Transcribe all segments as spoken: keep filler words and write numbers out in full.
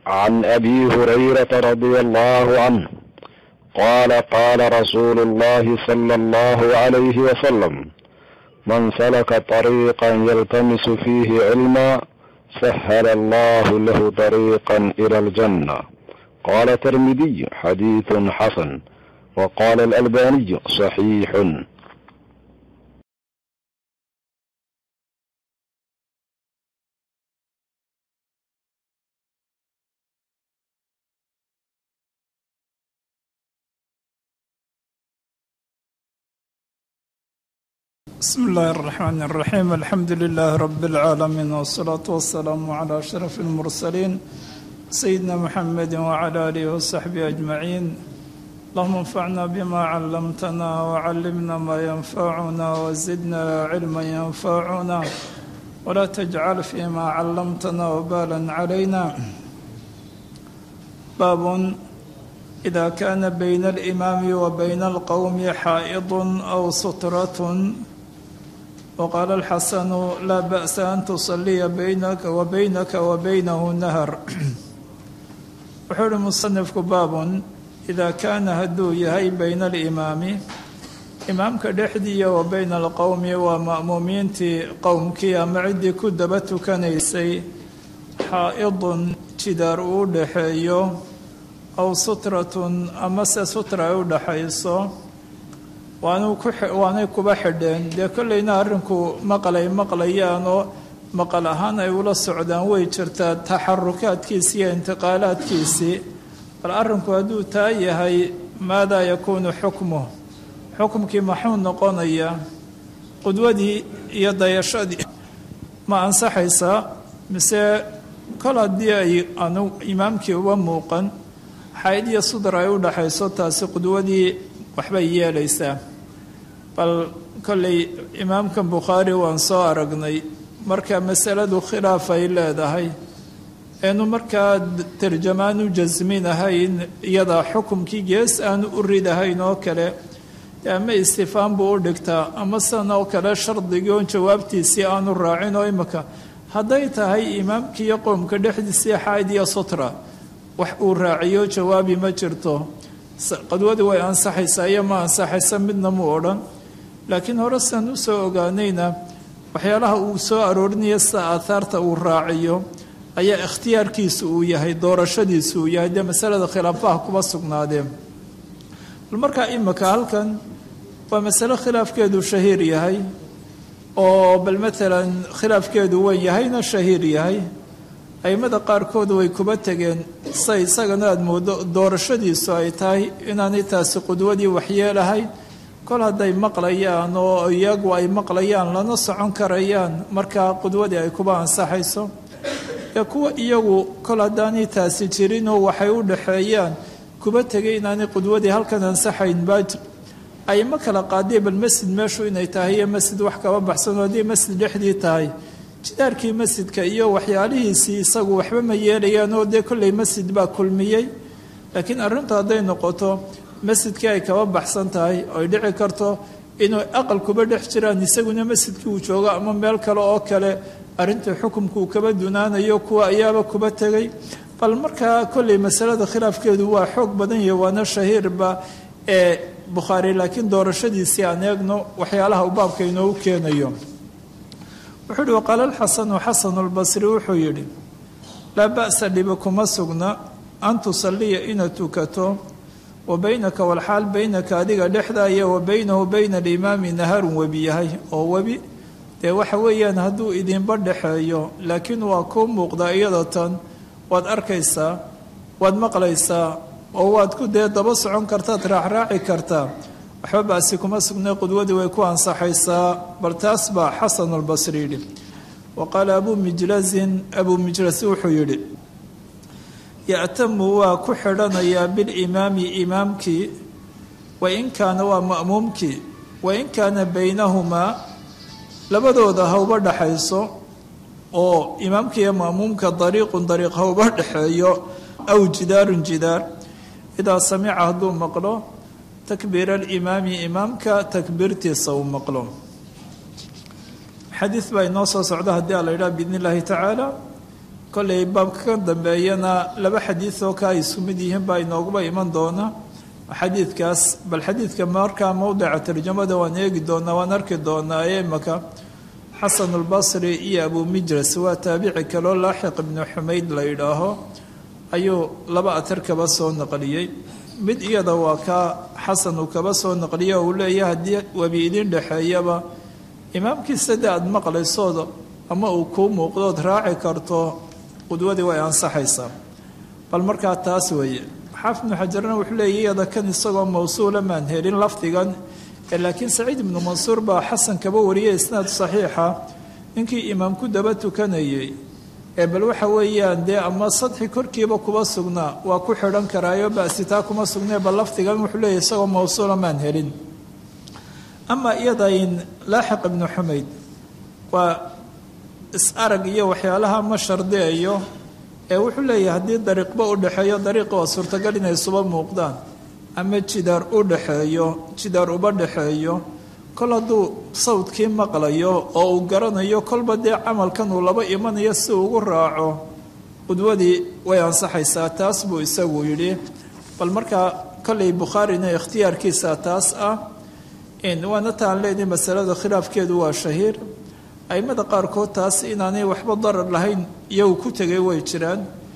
عن أبي هريرة رضي الله عنه قال قال رسول الله صلى الله عليه وسلم: من سلك طريقا يلتمس فيه علما سهل الله له طريقا إلى الجنة. قال الترمذي: حديث حسن. وقال الألباني: صحيح. بسم الله الرحمن الرحيم. الحمد لله رب العالمين، والصلاة والسلام على أشرف المرسلين سيدنا محمد وعلى آله وصحبه أجمعين. اللهم انفعنا بما علمتنا وعلمنا ما ينفعنا وزدنا علما ينفعنا ولا تجعل فيما علمتنا وبالا علينا. باب إذا كان بين الإمام وبين القوم حائض أو سترة. وقال الحسن: لا بأس أن تصلي بينك وبينك وبينه نهر. وحول المصنف: باب إذا كان هدو يهي بين الإمام إمامك دحدي وبين القوم ومأمومين تي قومك معدي كدبت كنيسي حائض تدار دحيو أو سترة أمس سترة دحيصو waanay kuba xidheen dee kollayna arrinku maqalay maqlayaanoo maqal ahaan ay ula socdaan way jirtaa taxarukaadkiisi iyo intiqaalaadkiisii. bal arrinku hadduu taa yahay maadaa yakuunu xukmuh, xukumkii maxuu noqonayaa? qudwadii iyo dayashadii ma ansaxaysaa mise kol haddii ay anu imaamkii uba muuqan xayd iyo sudar ay u dhaxayso taasi qudwadii waxbay yeelaysaa? bal kollay imaamkan bukhaari waan soo aragnay marka masaladu khilaaf ay leedahay eenu markaa tarjamaan u jasminahayn iyadaa xukumkii gees aanu u ridahayn oo kale ama istifaan buu u dhigtaa ama san oo kale shardigii oon jawaabtiisii aanu raacin oo imika hadday tahay imaamkii iyo qoomka dhexdiisii xayd iyo sutra wax uu raaciyo jawaabi ma jirto. qadwadii way ansaxaysaa iyo ma ansaxaysa midna mu odhan, laakiin hore siaan u soo ogaanayna waxyaalaha uu soo aroorinaya sida aahaarta uu raaciyo ayaa ikhtiyaarkiisu uu yahay, doorashadiisu uu yahay, dee masalada khilaafaha kuba sugnaadeen. bal markaa imika halkan waa masale khilaafkeedu shahiir yahay oo bal maalan khilaafkeedu weyn yahayna shahiir yahay. aimada qaarkood way kuba tegeen say isagana aada moodo doorashadiisu ay tahay inaanay taasi qudwadii waxyeelahayn kol hadday maqlayaan oo iyagu ay maqlayaan lana socon karayaan markaa qudwadii ay kuba ansaxayso. ee kuwa iyagu kol haddaanay taasi jirinoo waxay u dhaxeeyaan kuba tegay inaanay qudwadii halkan ansaxayn baa ayma kala qaadee bal masjid meeshu inay tahay iyo masjid wax kaba baxsanoo haddii masjid dhexdii tahay jidaarkii masjidka iyo waxyaalihiisii isagu waxba ma yeelayaan oo dee kollay masjid baa kulmiyey. laakiin arrintu hadday noqoto masjidkii ay kaba baxsan tahay oy dhici karto inuu aqal kuba dhex jiraan isaguna masjidkii uu joogo ama meel kale oo kale arrinta xukumkuu kaba dunaanayo kuwa ayaaba kuba tegay. bal markaa kollay masalada khilaafkeedu waa xoog badan yahay waana shahiirba ee bukhaari, laakiin doorashadiisii aan eegno waxyaalaha uu baabka inoogu keenayo. wuxuu uhi: waqaala alxasanu xasanu albasri wuxuu yidhi: laa ba'sa dhibi kuma sugna an tusalliya inaad tukato wa baynaka walxaal baynaka adiga dhexda iyo wa baynahu bayna alimaami naharun webi yahay. oo webi dee waxa weeyaan hadduu idinba dhexeeyo laakiin waa kuu muuqdaa iyada tan waad arkaysaa waad maqlaysaa oo waad ku dee daba socon kartaad raacraaci kartaa, waxba ba'si kuma sugnay qudwadii way ku ansaxaysaa. bal taas baa xasanu albasri yidhi. wa qaala abuu mijlasin abuu mijlasi wuxuu yidhi: ya'tamu waa ku xidhanayaa bilimaami imaamkii wain kaana waa ma'muumkii wain kaana baynahumaa labadooda hauba dhaxayso oo imaamka iyo ma'muumka dariiqun dariiq hauba dhexeeyo aw jidaarun jidaar. idaa samica hadduu maqlo takbiir alimaami imaamka takbiirtiisa uu maqlo. xadiid baa inoo soo socda haddii a la yidhaha biidni illaahi tacaala kolley baabka ka dambeeyana laba xadiid oo ka ay isku mid yihiin baa inooguba iman doona xadiidkaas bal xadiidka markaa mowdica tarjamada waan eegi doonaa waan arki doonaa ee imaka xasan albasri iyo abu mijras waa taabici kaloo laaxiq ibnu xumayd la yidhaaho ayuu laba atar kaba soo naqliyey mid iyada waa kaa xasan uu kaba soo naqliyo uu leeyahay haddii webi idin dhexeeyaba imaamkiisa de aada maqlaysooda ama uu kuu muuqdood raaci karto qudwadii way ansaxaysaa bal markaa taas weeye xaafid ibnu xajarna wuxuu leeyahy iyada kan isagoo mawsuula maan helin lafdigan laakiin saciid ibnu mansuur baa xasan kaba wariyay isnaad saxiixa ninkii imaam ku daba tukanayay ee bal waxa weeyaan dee ama sadxi korkiiba kuba sugnaa waa ku xidhan karaayo basitaa kuma sugnee bal lafdigan wuxuu leeyahy isagoo mawsuula maan helin ama iyadayn laaxiq ibnu xumayd waa is-arag iyo waxyaalaha ma shardiyayo ee wuxuu leeyahay haddii dariiqba u dhexeeyo dariiqa waa suurtagal inay isuba muuqdaan ama jidaar u dhexeeyo jidaar uba dhexeeyo kol hadduu sawdkii maqlayo oo uu garanayo kolba dee camalkan uu laba imanayo si ugu raaco qudwadii way ansaxaysaa taas buu isagu yidhi bal markaa kolley bukhaarina ikhtiyaarkiisa taas ah waana taan leedahay masalada khilaafkeedu waa shahiir aimada qaarkood taas inaanay waxba darar lahayn iyagu ku tegay way jiraan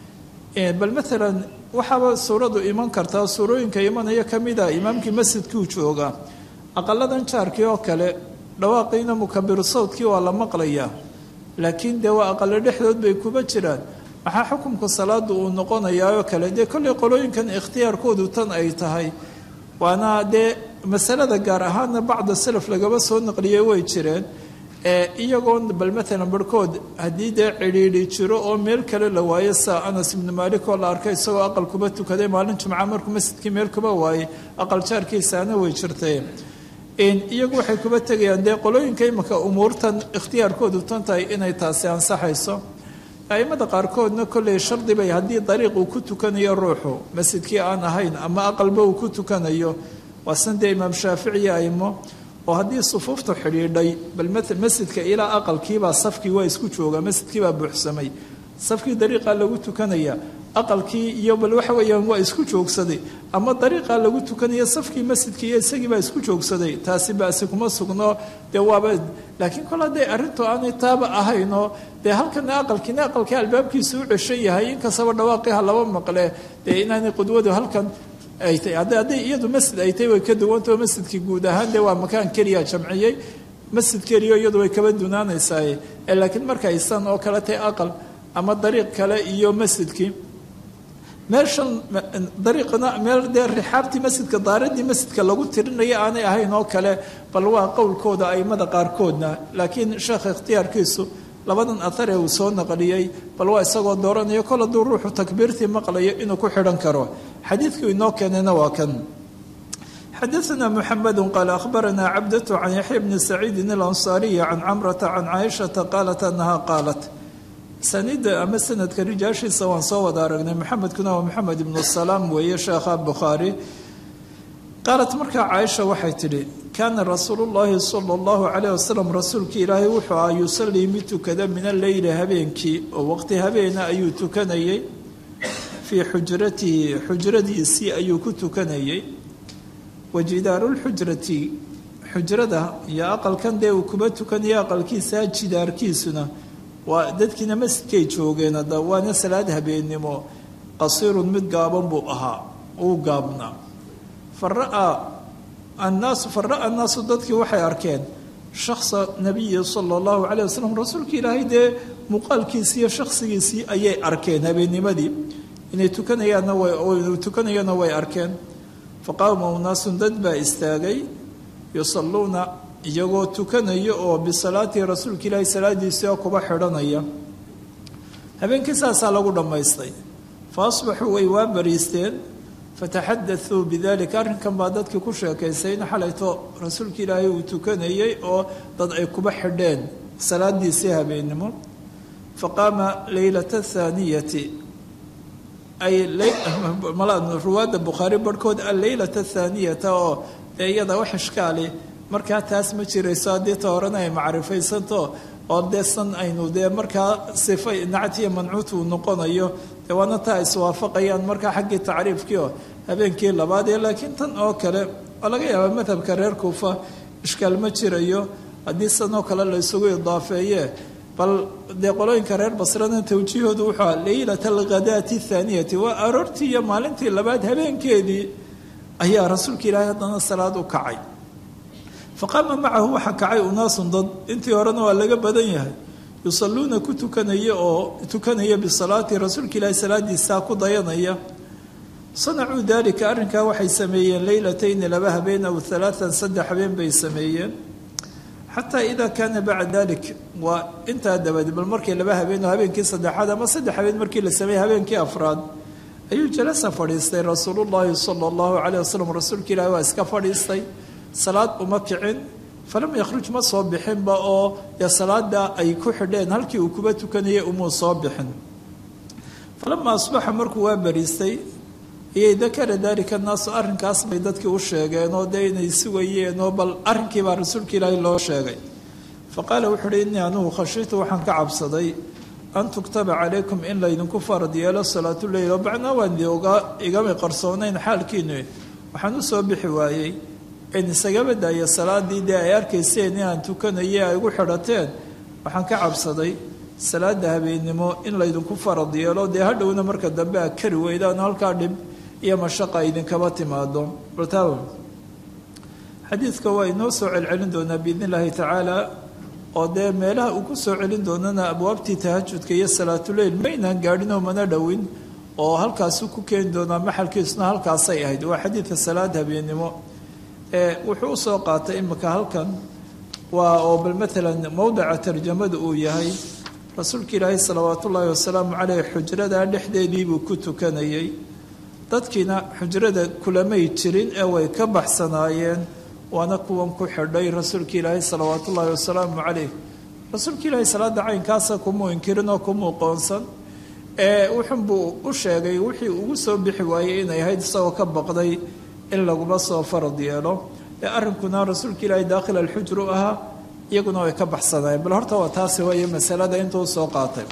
bal maalan waxaaba suuradu iman kartaa suurooyinka imanaya ka mid a imaamkii masjidkuu jooga aqaladan jaarkii oo kale dhawaaqiina mukabiru sawdkii waa la maqlayaa laakiin dee waa aqalo dhexdood bay kuba jiraan maxaa xukumka salaada uu noqonayaa oo kale dee kolley qolooyinkan ikhtiyaarkoodu tan ay tahay waana dee masalada gaar ahaana bacda salaf lagaba soo naqliyay way jireen iyagoon bal maalan barhkood haddii dee cidhiidhi jiro oo meel kale la waayo saa anas ibnu maalik oo la arkay isagoo aqal kuba tukaday maalin jumca markuu masjidkii meel kuba waayey aqal jaarkiisaana way jirtay iyagu waxay kuba tegayaan dee qolooyinka imika umuurtan ikhtiyaarkoodu tan tahay inay taasi ansaxayso aimada qaarkoodna kolley shardi bay haddii dariiq uu ku tukanayo ruuxu masjidkii aan ahayn ama aqalba uu ku tukanayo waasan dee imaam shaaficiya aimo oo haddii sufuuftu xidhiidhay bal masjidka ilaa aqalkiibaa safkii waa isku jooga masjidkiibaa buuxsamay safkii dariiqaa lagu tukanaya aqalkii iyo bal waxa weeyaan waa isku joogsaday ama dariiqaa lagu tukanaya safkii masjidkii iyo isagiibaa isku joogsaday taasi basi kuma sugno dee waaba laakiin kol hadday arrintu aanay taaba ahaynoo dee halkana aqalkiina aqalkii albaabkiisa u ceshan yahay inkastaba dhawaaqiha laba maqle dee inaanay qudwadu halkan ay tahay hadda hadday iyadu masjid ay tahay way ka duwantao masjidkii guud ahaan dee waa makaan keliya jamciyey masjid keliya iyadu way kaba dunaanaysaa laakiin marka aysan oo kale tahay aqal ama dariiq kale iyo masjidkii meeshan dariiqna meel dee rixaabtii masjidka daaradii masjidka lagu tirinaya aanay ahayn oo kale bal waa qowlkooda aimada qaarkoodna laakiin sheekha ikhtiyaarkiisu labadan athar ee uu soo naqliyey bal waa isagoo dooranayo kol hadduu ruuxu takbiirtii maqlayo inuu ku xidhan karo xadiidkii inoo keenayna waa kan xadaثna mحamed qaal akhbarana cabdة can yaxya bni saciidi اlanصariyi can camrata can caaishaةa qaalat anaha qaalat sanida ama sanadka rijaashiisa waan soo wada aragnay maxamedkuna waa maxamed ibnu salaam weeye sheekha bukhaari qaalat markaa caaisha waxay tidhi kaana rasuulu llaahi sala allahu calayh wasalam rasuulkii ilaahay wuxuu ah yusallii mid tukada min alleyli habeenkii oo waqti habeena ayuu tukanayey fii xujratihi xujradiisii ayuu ku tukanayey wajidaaruulxujrati xujrada iyo aqalkan dee uu kuba tukanaya aqalkiisa jidaarkiisuna waa dadkiina masjidkay joogeen hadda waana salaad habeennimo qasiirun mid gaaban buu ahaa uu gaabnaa fara'a annaasu fara'a annaasu dadkii waxay arkeen shakhsa nabiyi sala allahu calayh wasalam rasuulkii ilaahay dee muuqaalkiisii iyo shakhsigiisii ayay arkeen habeennimadii inay tukanayaanna way tukanayana way arkeen faqaama unaasun dad baa istaagay yusalluuna iyagoo tukanaya oo bisalaatihi rasuulka ilaahay salaadiisii oo kuba xidhanaya habeenkii saasaa lagu dhammaystay fa asbaxuu way waa bariisteen fataxadaثuu bidalika arrinkan baa dadkii ku sheekaysayna xalayto rasuulka ilaahay uu tukanayey oo dad ay kuba xidheen salaadiisii habeennimo faqaama leylata thaaniyati ay ruwaadda bukhaari barhkood alleylata thaaniyata oo dee iyada wax ishkaali markaa taas ma jirayso haddii ta horena ay macrifaysanto oo deesan aynu dee markaa sifa nactiya mancuut uu noqonayo dee waana taa iswaafaqayaan markaa xaggii tacriifkii oo habeenkii labaad ee laakiin tan oo kale oo laga yaabaa madhabka reer kuufa ishkaal ma jirayo haddii sanoo kale la isugu idaafeeye bal dee qolooyinka reer basrana tawjiihoodu wuxuu aha leylata alghadaati athaaniyati waa aroortii iyo maalintii labaad habeenkeedii ayaa rasuulka ilaahay haddana salaad u kacay faqaama macahu waxaa kacay unaasun dad intii horena waa laga badan yahay yusalluuna ku tukanaya oo tukanaya bisalaati rasuulka ilaahay salaadiisaa ku dayanaya sanacuu daalika arrinkaa waxay sameeyeen leylatayni laba habeen aw halaatan saddex habeen bay sameeyeen xataa idaa kaana bacda dalik waa intaa dabadi bal markii laba habeen oo habeenkii saddexaad ama saddex habeen markii la sameeyey habeenkii afraad ayuu jalasa fadhiistay rasuulullaahi sala allahu calayh wasalam rasuulka ilaahi waa iska fadhiistay salaad uma kicin falam yakhruj ma soo bixinba oo dee salaada ay ku xidheen halkii uu kuba tukanayay umuu soo bixin falama asbaxa markuu waa bariistay ayay dakara daalika annaasu arrinkaas bay dadkii u sheegeen oo dee inay sugayeen oo bal arrinkii baa rasuulka ilaahi loo sheegay faqaala wuxuu uhi innii anugu khashiitu waxaan ka cabsaday an tuktaba calaykum in laydinku farad yeelo salaatuleyl oo bacnaa waan dee oga igama qarsoonayn xaalkiinu waxaan u soo bixi waayey in isagaba daaya salaadii dee ay arkayseen inaan tukanaye ay ugu xidhateen waxaan ka cabsaday salaada habeennimo in laydinku farad yeelo dee hadhowna marka dambe a kari weydaan halkaa dhib iyo mashaqa idinkaba timaado baltaaw xadiidka waa inoo soo celcelin doonaa biidn illaahi tacaala oo dee meelaha uu ku soo celin doonana abwaabtii tahajudka iyo salaatuleyl maynaan gaadhinoo mana dhowin oo halkaasuu ku keeni doonaa maxalkiisuna halkaasay ahayd waa xadiidka salaad habeennimo wuxuu usoo qaatay imika halkan waa oo bal maalan mowdica tarjamada uu yahay rasuulka ilaahay salawaatu ullaahi wasalaamu caleyh xujrada dhexdeediibuu ku tukanayay dadkiina xujrada kulamay jirin ee way ka baxsanaayeen waana kuwan ku xidhay rasuulka ilaahay salawaatu ullaahi wasalaamu caleyh rasuulka ilaahay salaada caynkaasa kumuu inkirin oo kumuu qoonsan ee wuxunbuu u sheegay wixii ugu soo bixi waayey inay ahayd isagoo ka baqday in laguma soo farad yeelo ee arrinkuna rasuulka ilaahay daakhil alxujru ahaa iyaguna way ka baxsanaayeen bal horta waa taasi weeye masalada intuu soo qaatay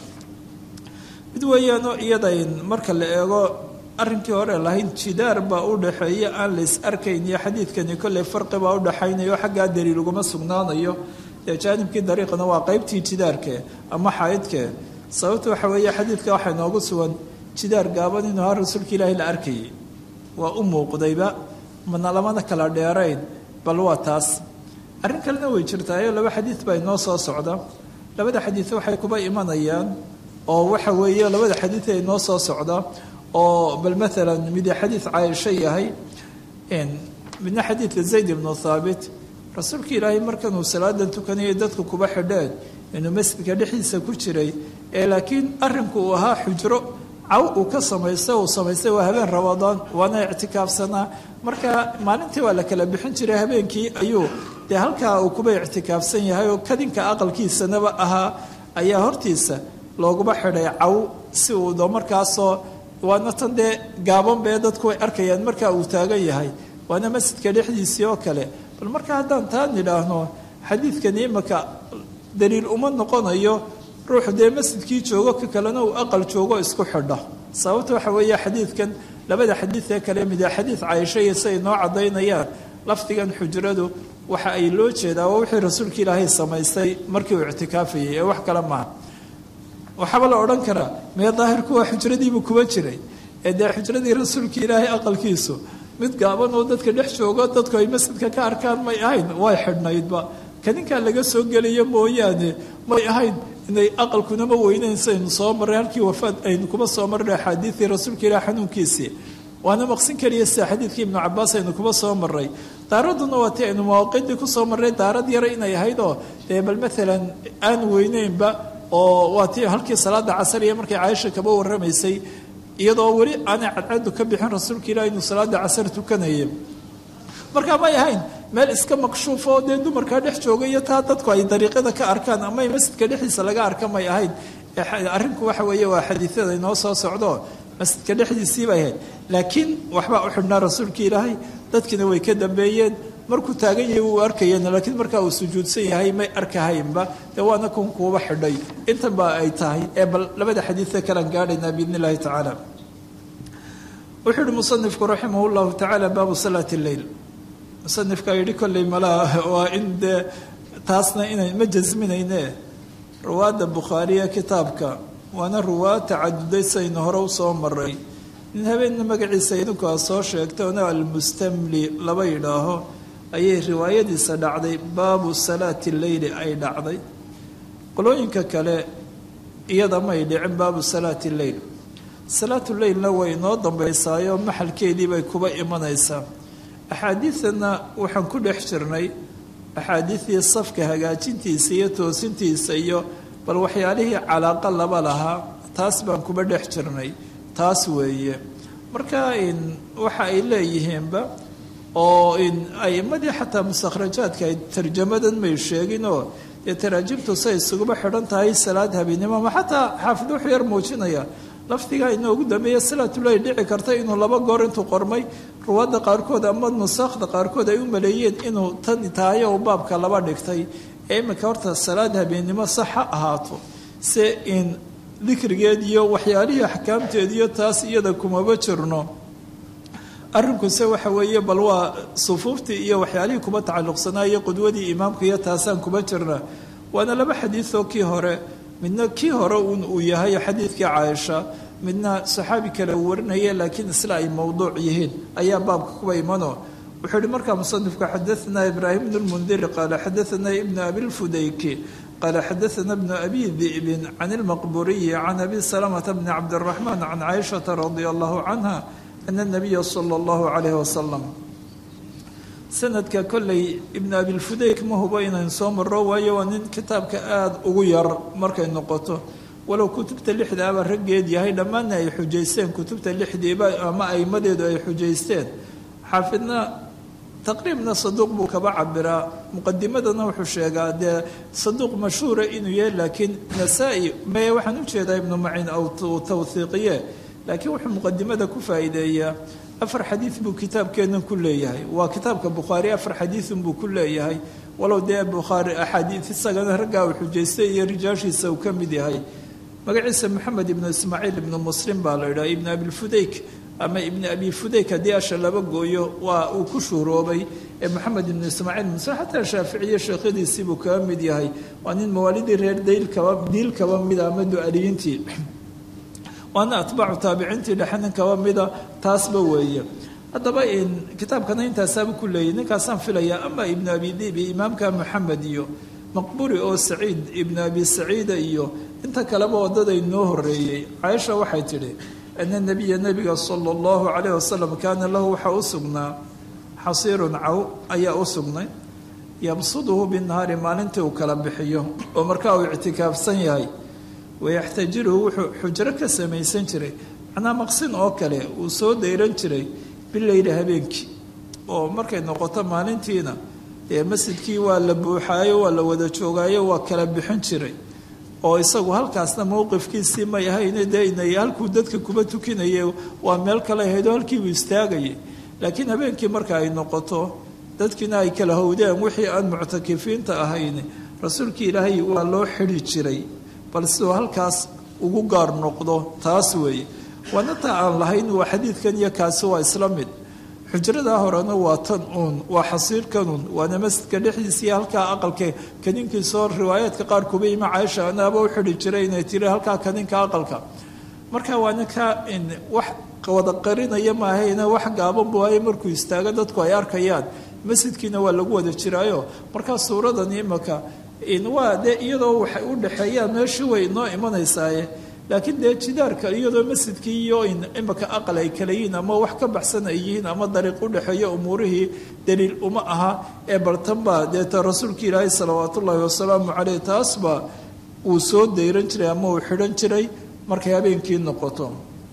mid weeyaanoo iyadayn marka la eego arrinkii hore lahayd jidaar baa u dhaxeeya aan la is arkayn iyo xadiidkani kolley farqi baa u dhaxaynayo xaggaa daliil uguma sugnaanayo dee jaanibkii dariiqana waa qaybtii jidaarkee ama xaydkee sababta waxa weeye xadiidka waxaa inoogu sugan jidaar gaaban inuu haa rasuulka ilaahay la arkayay waa u muuqdayba mana lamana kala dheerayn bal waa taas arrin kalena way jirtaayo laba xadiid baa inoo soo socda labada xadiid waxay kuba imanayaan oo waxa weeye labada xadiid ee inoo soo socda oo bal maalan mid xadiid caaisha yahay midna xadiidka zayd ibnu thaabit rasuulka ilaahay markanuu salaadan tukanayay dadku kuba xidheen inuu masjidka dhexdiisa ku jiray ee laakiin arrinku uu ahaa xujro caw uu ka samaystay uu samaystay waa habeen ramadaan waana ictikaafsanaa marka maalintii waa la kala bixin jiray habeenkii ayuu dee halkaa uu kuba ictikaafsan yahay oo kadinka aqalkiisanaba ahaa ayaa hortiisa looguba xidhay caw si uu do markaasoo waana tan dee gaaban bee dadku way arkayaan markaa uu taagan yahay waana masjidka dhexdiisii oo kale bal marka haddaan taa nidhaahno xadiidkani imaka daliil uma noqonayo ruuxu dee masjidkii joogo ka kalena uu aqal joogo isku xidha sababta waxa weeye xadiidkan labada xadiid ee kale mida xadiid caaisha iyo siay noo caddaynayaan lafdigan xujradu waxa ay loo jeedaa waa wixii rasuulka ilaahay samaystay markii uu ictikaafayay ee wax kale maaha waxaaba la odhan karaa mee daahirku waa xujradiibuu kuba jiray ee dee xujradii rasuulka ilaahay aqalkiisu mid gaaban oo dadka dhex joogo dadku ay masjidka ka arkaan may ahayn way xidhnaydba kadinkaa laga soo gelayo mooyaane may ahayn inay aqalkunama weyneynsa aynu soo marray halkii wafaad aynu kuma soo marray axaadiidii rasuulka ilaah xanuunkiisii waana maqsin keliya sida xadiidkii ibnu cabaas aynu kuma soo marray daaraduna waa ti aynu mawaaqidii kusoo marray daarad yara inay ahayd oo dee bal maalan aan weyneynba oo waa ti halkii salaada casariya markay caaisha kaba warramaysay iyadoo weli aanay cadcadu ka bixin rasuulka ilaah inuu salaada casar tukanayay markaa may ahayn meel iska maqshuuf oo dee dumarkaa dhex jooga iyo taa dadku ay dariiqada ka arkaan ama masjidka dhexdiisa laga arka may ahayn arrinku waxa weeye waa xadiisyada inoo soo socdo masjidka dhexdiisii bay ahayd laakiin waxbaa u xidhnaa rasuulka ilaahay dadkiina way ka dambeeyeen markuu taagan yahay wuu arkayeen laakiin markaa uu sujuudsan yahay may arkahaynba dee waana kun kuuba xidhay intan baa ay tahay ee bal labada xadiidka kalan gaadhaynaa biidni illaahi tacaala wuxuu yihi musanifku raximah llahu tacaala baabu salaati lleyl musanifka yidhi kolley malaha waa in dee taasna inay ma jasminayne ruwaadda bukhaariya kitaabka waana ruwaad tacaduday saynu hore usoo maray nin habeenna magaciisa idinku aa soo sheegtay ona almustamli laba yidhaaho ayay riwaayadiisa dhacday baabu salaati leyli ay dhacday qolooyinka kale iyada may dhicin baabu salaati leyl salaatu leylna way inoo dambaysaayo maxalkeedii bay kuba imanaysaa axaadiidana waxaan ku dhex jirnay axaadiidii safka hagaajintiisa iyo toosintiisa iyo bal waxyaalihii calaaqa laba lahaa taas baan kuba dhex jirnay taas weeye marka in waxa ay leeyihiinba oo in aimadii xataa mustakhrajaadka ay tarjamadan may sheeginoo dee taraajimtu say isuguba xidhan tahay salaad habeenimo ma xataa xaafid wuxuu yar muujinaya lafdigaa inoogu dambeeya salaatuleyl dhici karta inuu laba goor intuu qormay ruwaadda qaarkood ama nusakhda qaarkood ay u maleeyeen inuu tan tahay oo baabka laba dhigtay ee imika horta salaad habeenimo sax ha ahaato se in dikrigeed iyo waxyaalihii axkaamteed iyo taas iyada kumaba jirno arrinkuse waxa weeye bal waa sufuuftii iyo waxyaalihii kuba tacalluqsanaayo qudwadii imaamka iyo taasaan kuba jirna waana laba xadiidoo kii hore midna kii hore un uu yahay xadiidkii caaisha midna saxaabi kale uu warinaya laakiin isla ay mowduuc yihiin ayaa baabka kuba imano wuxuu yihi markaa musanifku xadaanaa ibraahim bn lmundiri qaala xadaanaa ibnu abilfudayki qaala xadaana bnu abi di'bin can ilmaqburiyi can abi salamata bni cabdiraxmaan can caaishata radia allahu canha ana nabiya sala allahu calayhi wasalam sanadka kolley ibnu abilfudayk ma hubo inayn soo maro waayo waa nin kitaabka aada ugu yar markay noqoto walow kutubta lixdaaba raggeed yahay dhammaanna ay xujaysteen kutubta lixdiiba ama aimadeedu ay xujaysteen xaafidna taqriibna saduuq buu kaba cabiraa muqadimadana wuxuu sheegaa dee saduuq mashhuura inuu yahay laakiin nasaa-i maye waxaan u jeedaa ibnu macin aw tawhiiqiye laakiin wuxuu muqadimada ku faa'iideeyaa afar xadiid buu kitaabkeennan ku leeyahay waa kitaabka bukhaari afar xadiidun buu ku leeyahay walow dee bukhaari axaadiid isagana raggaa uu xujaystay iyo rijaashiisa uu ka mid yahay magaciisa maxamed ibnu ismaaciil ibnu muslim baa la yidhaha ibnu abilfudayk ama ibnu abi fudayk haddii asha laba gooyo waa uu ku shuhroobay ee maxamed ibnu ismaaciil muslim xataa shaaficiye sheekhadiisii buu kaga mid yahay waa nin mawaalidii reer dayl kaba diil kaba mida ama du-aliyiintii waana atbaacu taabiciintii dhexe nin kaba mida taasba weeye haddaba kitaabkana intaasaaba ku leeyay ninkaasaan filayaa ama ibnu abi dibi imaamka maxamed iyo maqburi oo saciid ibnu abi saciida iyo inta kaleba wadada inoo horeeyey caaisha waxay tidhi ana nabiya nabiga sala allahu calayh wasalam kaana lahu waxaa u sugnaa xasiirun caw ayaa u sugnay yabsuduhu binahaari maalintii uu kala bixiyo oo markaa uu ictikaafsan yahay wayaxtajiruhu wuxuu xujro ka samaysan jiray macnaa maqsin oo kale uu soo dayran jiray bileyli habeenkii oo markay noqoto maalintiina dee masjidkii waa la buuxaayo waa la wada joogaayo waa kala bixin jiray oo isagu halkaasna mowqifkiisii may ahayne dee inay halkuu dadka kuba tukinayay waa meel kale ahayd oo halkiibuu istaagayay laakiin habeenkii marka ay noqoto dadkiina ay kala howdeen wixii aan muctakifiinta ahayn rasuulkii ilaahay waa loo xidhi jiray bal siduu halkaas ugu gaar noqdo taas weeye waana taa aan lahayn waa xadiidkan iyo kaasi waa isla mid xujradaa horena waa tan uun waa xasiirkanun waana masjidka dhexdiisii halkaa aqalka kaninkiisoo riwaayaadka qaar kuba ima caaisha anaaba u xidhi jiray inay tiri halkaa kaninka aqalka marka waana ka wax wada qarinaya maahayna wax gaaban buu ahay markuu istaago dadku ay arkayaan masjidkiina waa lagu wada jiraayo markaa suuradan imaka waa dee iyadoo waxay u dhexeeyaan meeshii way inoo imanaysaaye laakiin dee jidaarka iyadoo masjidkii iyo imaka aqal ay kala yihiin ama wax ka baxsan ay yihiin ama dariiq u dhexeeyo umuurihii daliil uma aha ee bartanbaa deeta rasuulka ilaahay salawaat ullaahi wasalaamu caleyh taasba uu soo dayran jiray ama uu xidhan jiray markay habeenkii noqoto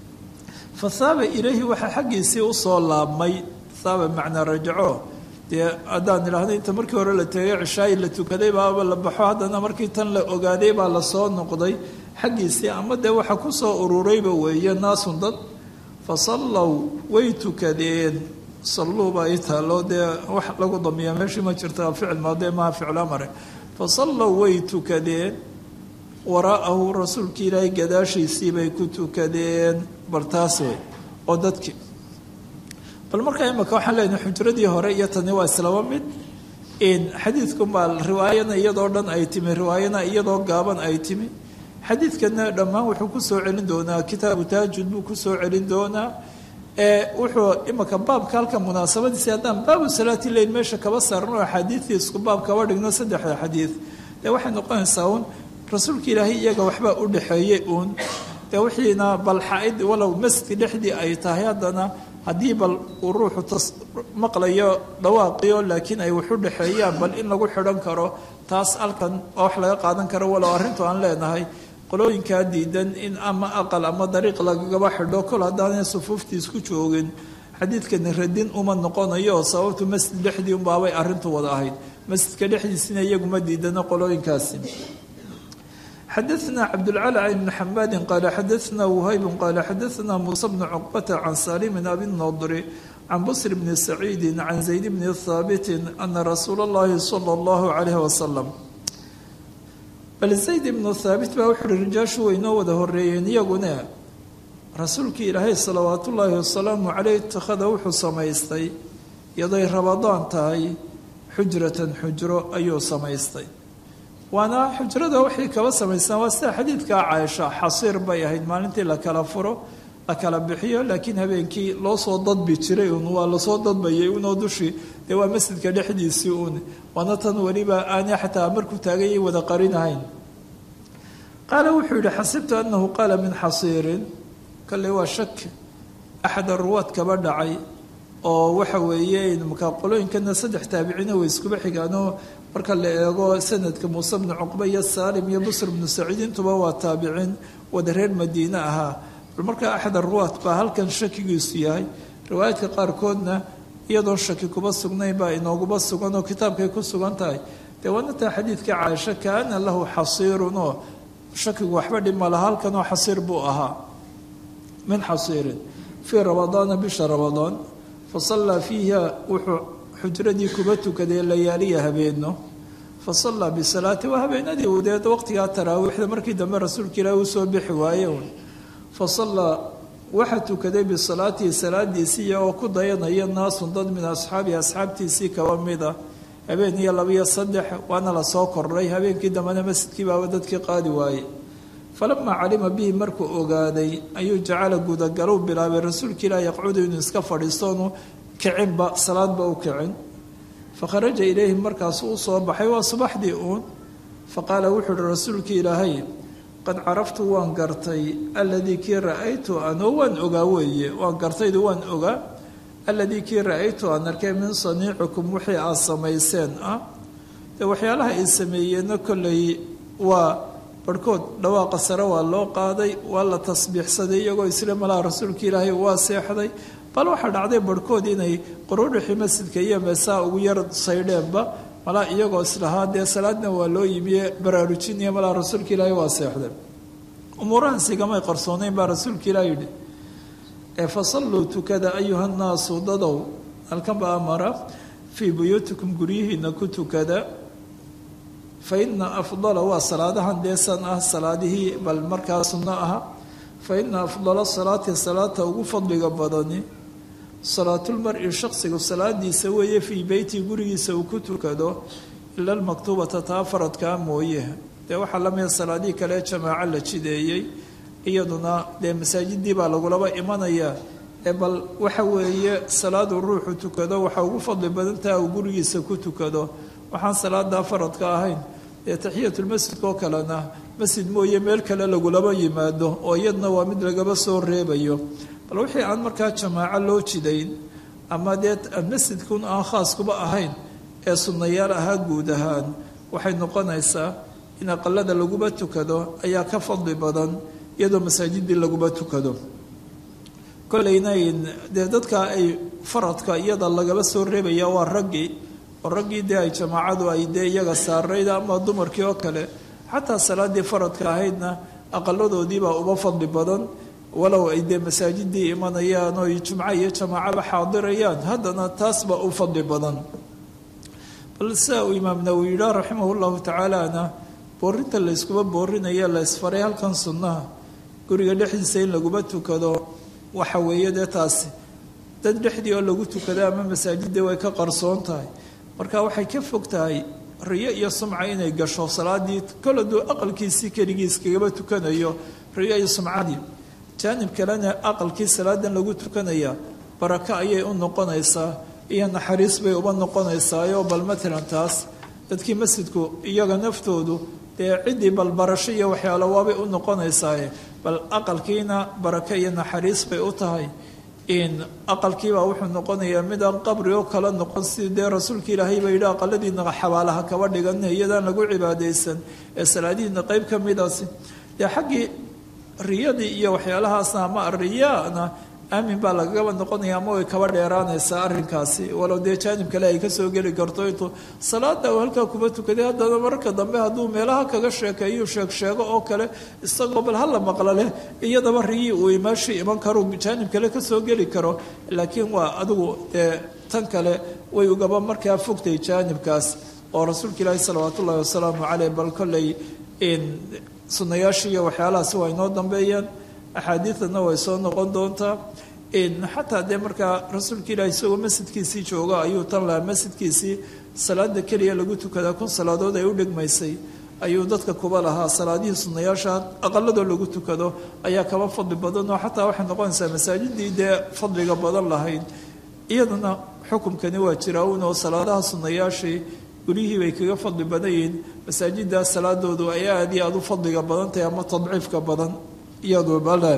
fa haaba ilayhi waxaa xaggiisii usoo laabmay haaba macnaa rajaco dee haddaan idhaahda inta markii hore la tegay cishaayi la tukaday baaba la baxo haddana markii tan la ogaaday baa lasoo noqday xaggiisii ama dee waxa ku soo ururayba weeye naasun dad fa sallow way tukadeen salluuba ay taalo dee wax lagu damiya meeshii ma jirta ficil maadee maha ficil amare fasallow way tukadeen waraa'ahu rasuulkii ilaahay gadaashiisii bay ku tukadeen bal taas wey oo dadkii bal markaa imaka waxaan leenahay xujradii hore iyo tani waa islaba mid xadiidku baa riwaayana iyadoo dhan ay timi riwaayana iyadoo gaaban ay timi xadiidkana dhammaan wuxuu ku soo celin doonaa kitaabu taajud buu ku soo celin doonaa wuxuu imaka baabka halka munaasabadiisi haddaan baabu salaati leyl meesha kaba saarno axaadiidtii isku baab kaba dhigno saddexda xadiid dee waxay noqonaysaa uun rasuulka ilaahay iyaga waxbaa u dhexeeyey uun dee wixiina bal xaa-id walow masjidka dhexdii ay tahay haddana haddii bal uu ruuxu tas maqlayo dhawaaqiyo laakiin ay waxu dhexeeyaan bal in lagu xidhan karo taas halkan oo wax laga qaadan karo walow arrintu aan leenahay qolooyinkaa diidan in ama aqal ama dariiq lagagaba xidho kol haddaanay sufuuftiis ku joogin xadiidkani radin uma noqonayo oo sababtu masjid dhexdii unbaabay arrintu wada ahayd masjidka dhexdiisina iyaguma diidano qolooyinkaasi xadaثna cabdالcalى بn xamadi qaala xadaثna whayb qaala xadaثna muسى bn cqbata can salim abi الnadri can bsr bni saciidi can zayd bni haabiti ana rasuula اllahi salى اllahu عalayh wasalam bal zayd ibnu haabit baa wuxu uhi rijaashu waynoo wada horeeyeen iyaguna rasuulkii ilaahay salawaat ullaahi wasalaamu caleyh itakhada wuxuu samaystay iyaday rabadaan tahay xujratan xujro ayuu samaystay waana xujrada waxay kaba samaystaan waa sida xadiidkaa caaisha xasiir bay ahayd maalintii la kala furo la kala bixiyo laakiin habeenkii loo soo dadbi jiray un waa lasoo dadbayay unoo dushii dee waa masjidka dhexdiisii un waana tan weliba aanay xataa markuu taagayay wada qarinahayn qaala wuxuu yihi xasibtu anahu qaala min xasiirin kale waa shak axada ruwaad kaba dhacay oo waxa weeye markaa qolooyinkana saddex taabiciina way iskuba xigaanoo marka la eego sanadka muuse bnu cuqba iyo saalim iyo busr bnu saciid intuba waa taabiciin wada reer madiine ahaa bal markaa axad aruwaat baa halkan shakigiisu yahay riwaayaadka qaarkoodna iyadoon shaki kuba sugnayn baa inooguba sugan oo kitaabkay ku sugan tahay dee waanataa xadiidka caaisha kaana lahu xasiirun oo shakigu waxba dhima laha halkan oo xasiir buu ahaa min xasiirin fii ramadaana bisha ramadaan fasallaa fiiha wuxuu xujradii kuba tukaday layaaliya habeeno fasallaa bisalaati waa habeenadii uu dee waqtigaa taraawiixda markii dambe rasuulka ilaahi uu soo bixi waaye un fasallaa waxaa tukaday bisalaatihi salaadiisii iyagoo ku dayanaya naasun dad min asxaabihi asxaabtiisii kaba mida habeen iyo labiyo saddex waana lasoo kordhay habeenkii dambena masjidkii baaba dadkii qaadi waaye falamaa calima bihi markuu ogaaday ayuu jacala gudagalow bilaabay rasuulka ilaah yaqcudu inuu iska fadhiistoonu kicinba salaadba u kicin fakharaja ilayhim markaasuu u soo baxay waa subaxdii uun faqaala wuxuu uhi rasuulkii ilaahay qad caraftu waan gartay alladii kii ra-aytu anoo waan ogaa weeye waan gartaydu waan ogaa alladii kii ra-aytu aan arkay min saniicikum wixii aad samayseen ah dee waxyaalaha ay sameeyeenna kolley waa barhkood dhawaaqa sare waa loo qaaday waa la tasbiixsaday iyagoo isla malaha rasuulka ilaahay waa seexday bal waxaa dhacday barhkood inay quruudhixii masjidka iyo meesaa ugu yar saydheenba malaa iyagoo islahaa dee salaadna waa loo yimiye baraarujiniyo malaa rasuulka ilaahay waa seexdeen umuurahaasigamay qarsoonayn baa rasuulka ilaah yidhi ee fasalluu tukada ayuha nnaasu dadow halkan ba amara fii buyuutikum guryihiina ku tukada fa ina afdala waa salaadahan deesan ah salaadihii bal markaa sunno aha fa ina afdala salaati salaata ugu fadliga badani salaatulmar-i shaksigu salaadiisa weeye fii beyti gurigiisa uu ku tukado ila almaktuubata taa faradkaa mooye dee waxaa lamida salaadihii kale jamaaco la jideeyey iyaduna dee masaajidii baa lagulaba imanayaa ee bal waxa weeye salaadu ruuxu tukado waxaa ugu fadli badantaha uu gurigiisa ku tukado waxaan salaadaa faradka ahayn dee taxiyatulmasjidka oo kalena masjid mooye meel kale lagulaba yimaado oo iyadna waa mid lagaba soo reebayo bal wixii aan markaa jamaaco loo jidayn ama dee masjidkun aan khaas kuba ahayn ee sunnayaal ahaa guud ahaan waxay noqonaysaa in aqalada laguba tukado ayaa ka fadli badan iyadoo masaajidii laguba tukado kolleyna dee dadka ay faradka iyada lagaba soo reebaya waa raggii oo raggii dee ay jamaacadu ay dee iyaga saarayd ama dumarkii oo kale xataa salaadii faradka ahaydna aqaladoodiibaa uba fadli badan walow ay dee masaajidii imanayaan oo jumco iyo jamaacaba xaadirayaan haddana taas baa u fadli badan. bal sidaa uu imaam nawowi yidhaah raximahu llahu tacaalaana boorinta la yskuba boorinaya la ysfaray halkan sunnaha guriga dhexdiisa in laguma tukado waxa weeye dee taasi dad dhexdii oo lagu tukada ama masaajidda way ka qarsoon tahay, marka waxay ka fog tahay riyo iyo sumca inay gasho salaadii kol hadduu aqalkiisii keligiis kagaba tukanayo riyo iyo sumcadii. jaanib kalena aqalkii salaadan lagu tukanaya barako ayay u noqonaysaa iyo naxariis bay uba noqonaysaayo bal matalan taas dadkii masjidku iyaga naftoodu dee ciddii bal barasho iyo waxyaalo waabay u noqonaysaaye bal aqalkiina barako iyo naxariis bay u tahay. in aqalkiibaa wuxuu noqonayaa midaan qabri oo kala noqon sidii dee rasuulka ilaahay baa yidhi aqaladiina xabaalaha kaba dhigan iyadaan lagu cibaadaysan ee salaadihiina qeyb ka midaasi dee xaggii riyadii iyo waxyaalahaasna ama riyaana aamin baa lagagaba noqonaya ama way kaba dheeraanaysaa arrinkaasi walow dee jaanib kale ay kasoo geli karto intuu salaada uu halkaa kuba tukaday haddana mararka dambe hadduu meelaha kaga sheekeeyu sheeg sheego oo kale isagoo bal hala maqla leh iyadaba riyii uu meeshii iman karo jaanib kale kasoo geli karo, laakiin waa adigu dee tan kale way ugaba markaa fogtay jaanibkaas oo rasuulka ilaahi salawaatu ullahi wasalaamu caleyh bal kolley sunayaashii iyo waxyaalahaasi waa inoo dambeeyaan, axaadiidana way soo noqon doontaa. xataa dee markaa rasuulka ilaahi isagoo masjidkiisii jooga ayuu tan lahaa masjidkiisii salaada keliya lagu tukadaa kun salaadood ay u dhigmaysay ayuu dadka kuba lahaa salaadihii sunayaasha aqaladoo lagu tukado ayaa kaba fadli badan oo xataa waxay noqonaysaa masaajidii dee fadliga badan lahayd iyadana xukumkani waa jiraa un oo salaadaha sunayaashii guryihii bay kaga fadli badan yihiin masaajiddaa salaadoodu ay aada iyo aada u fadliga badan tahay ama tadciifka badan iyadu bale.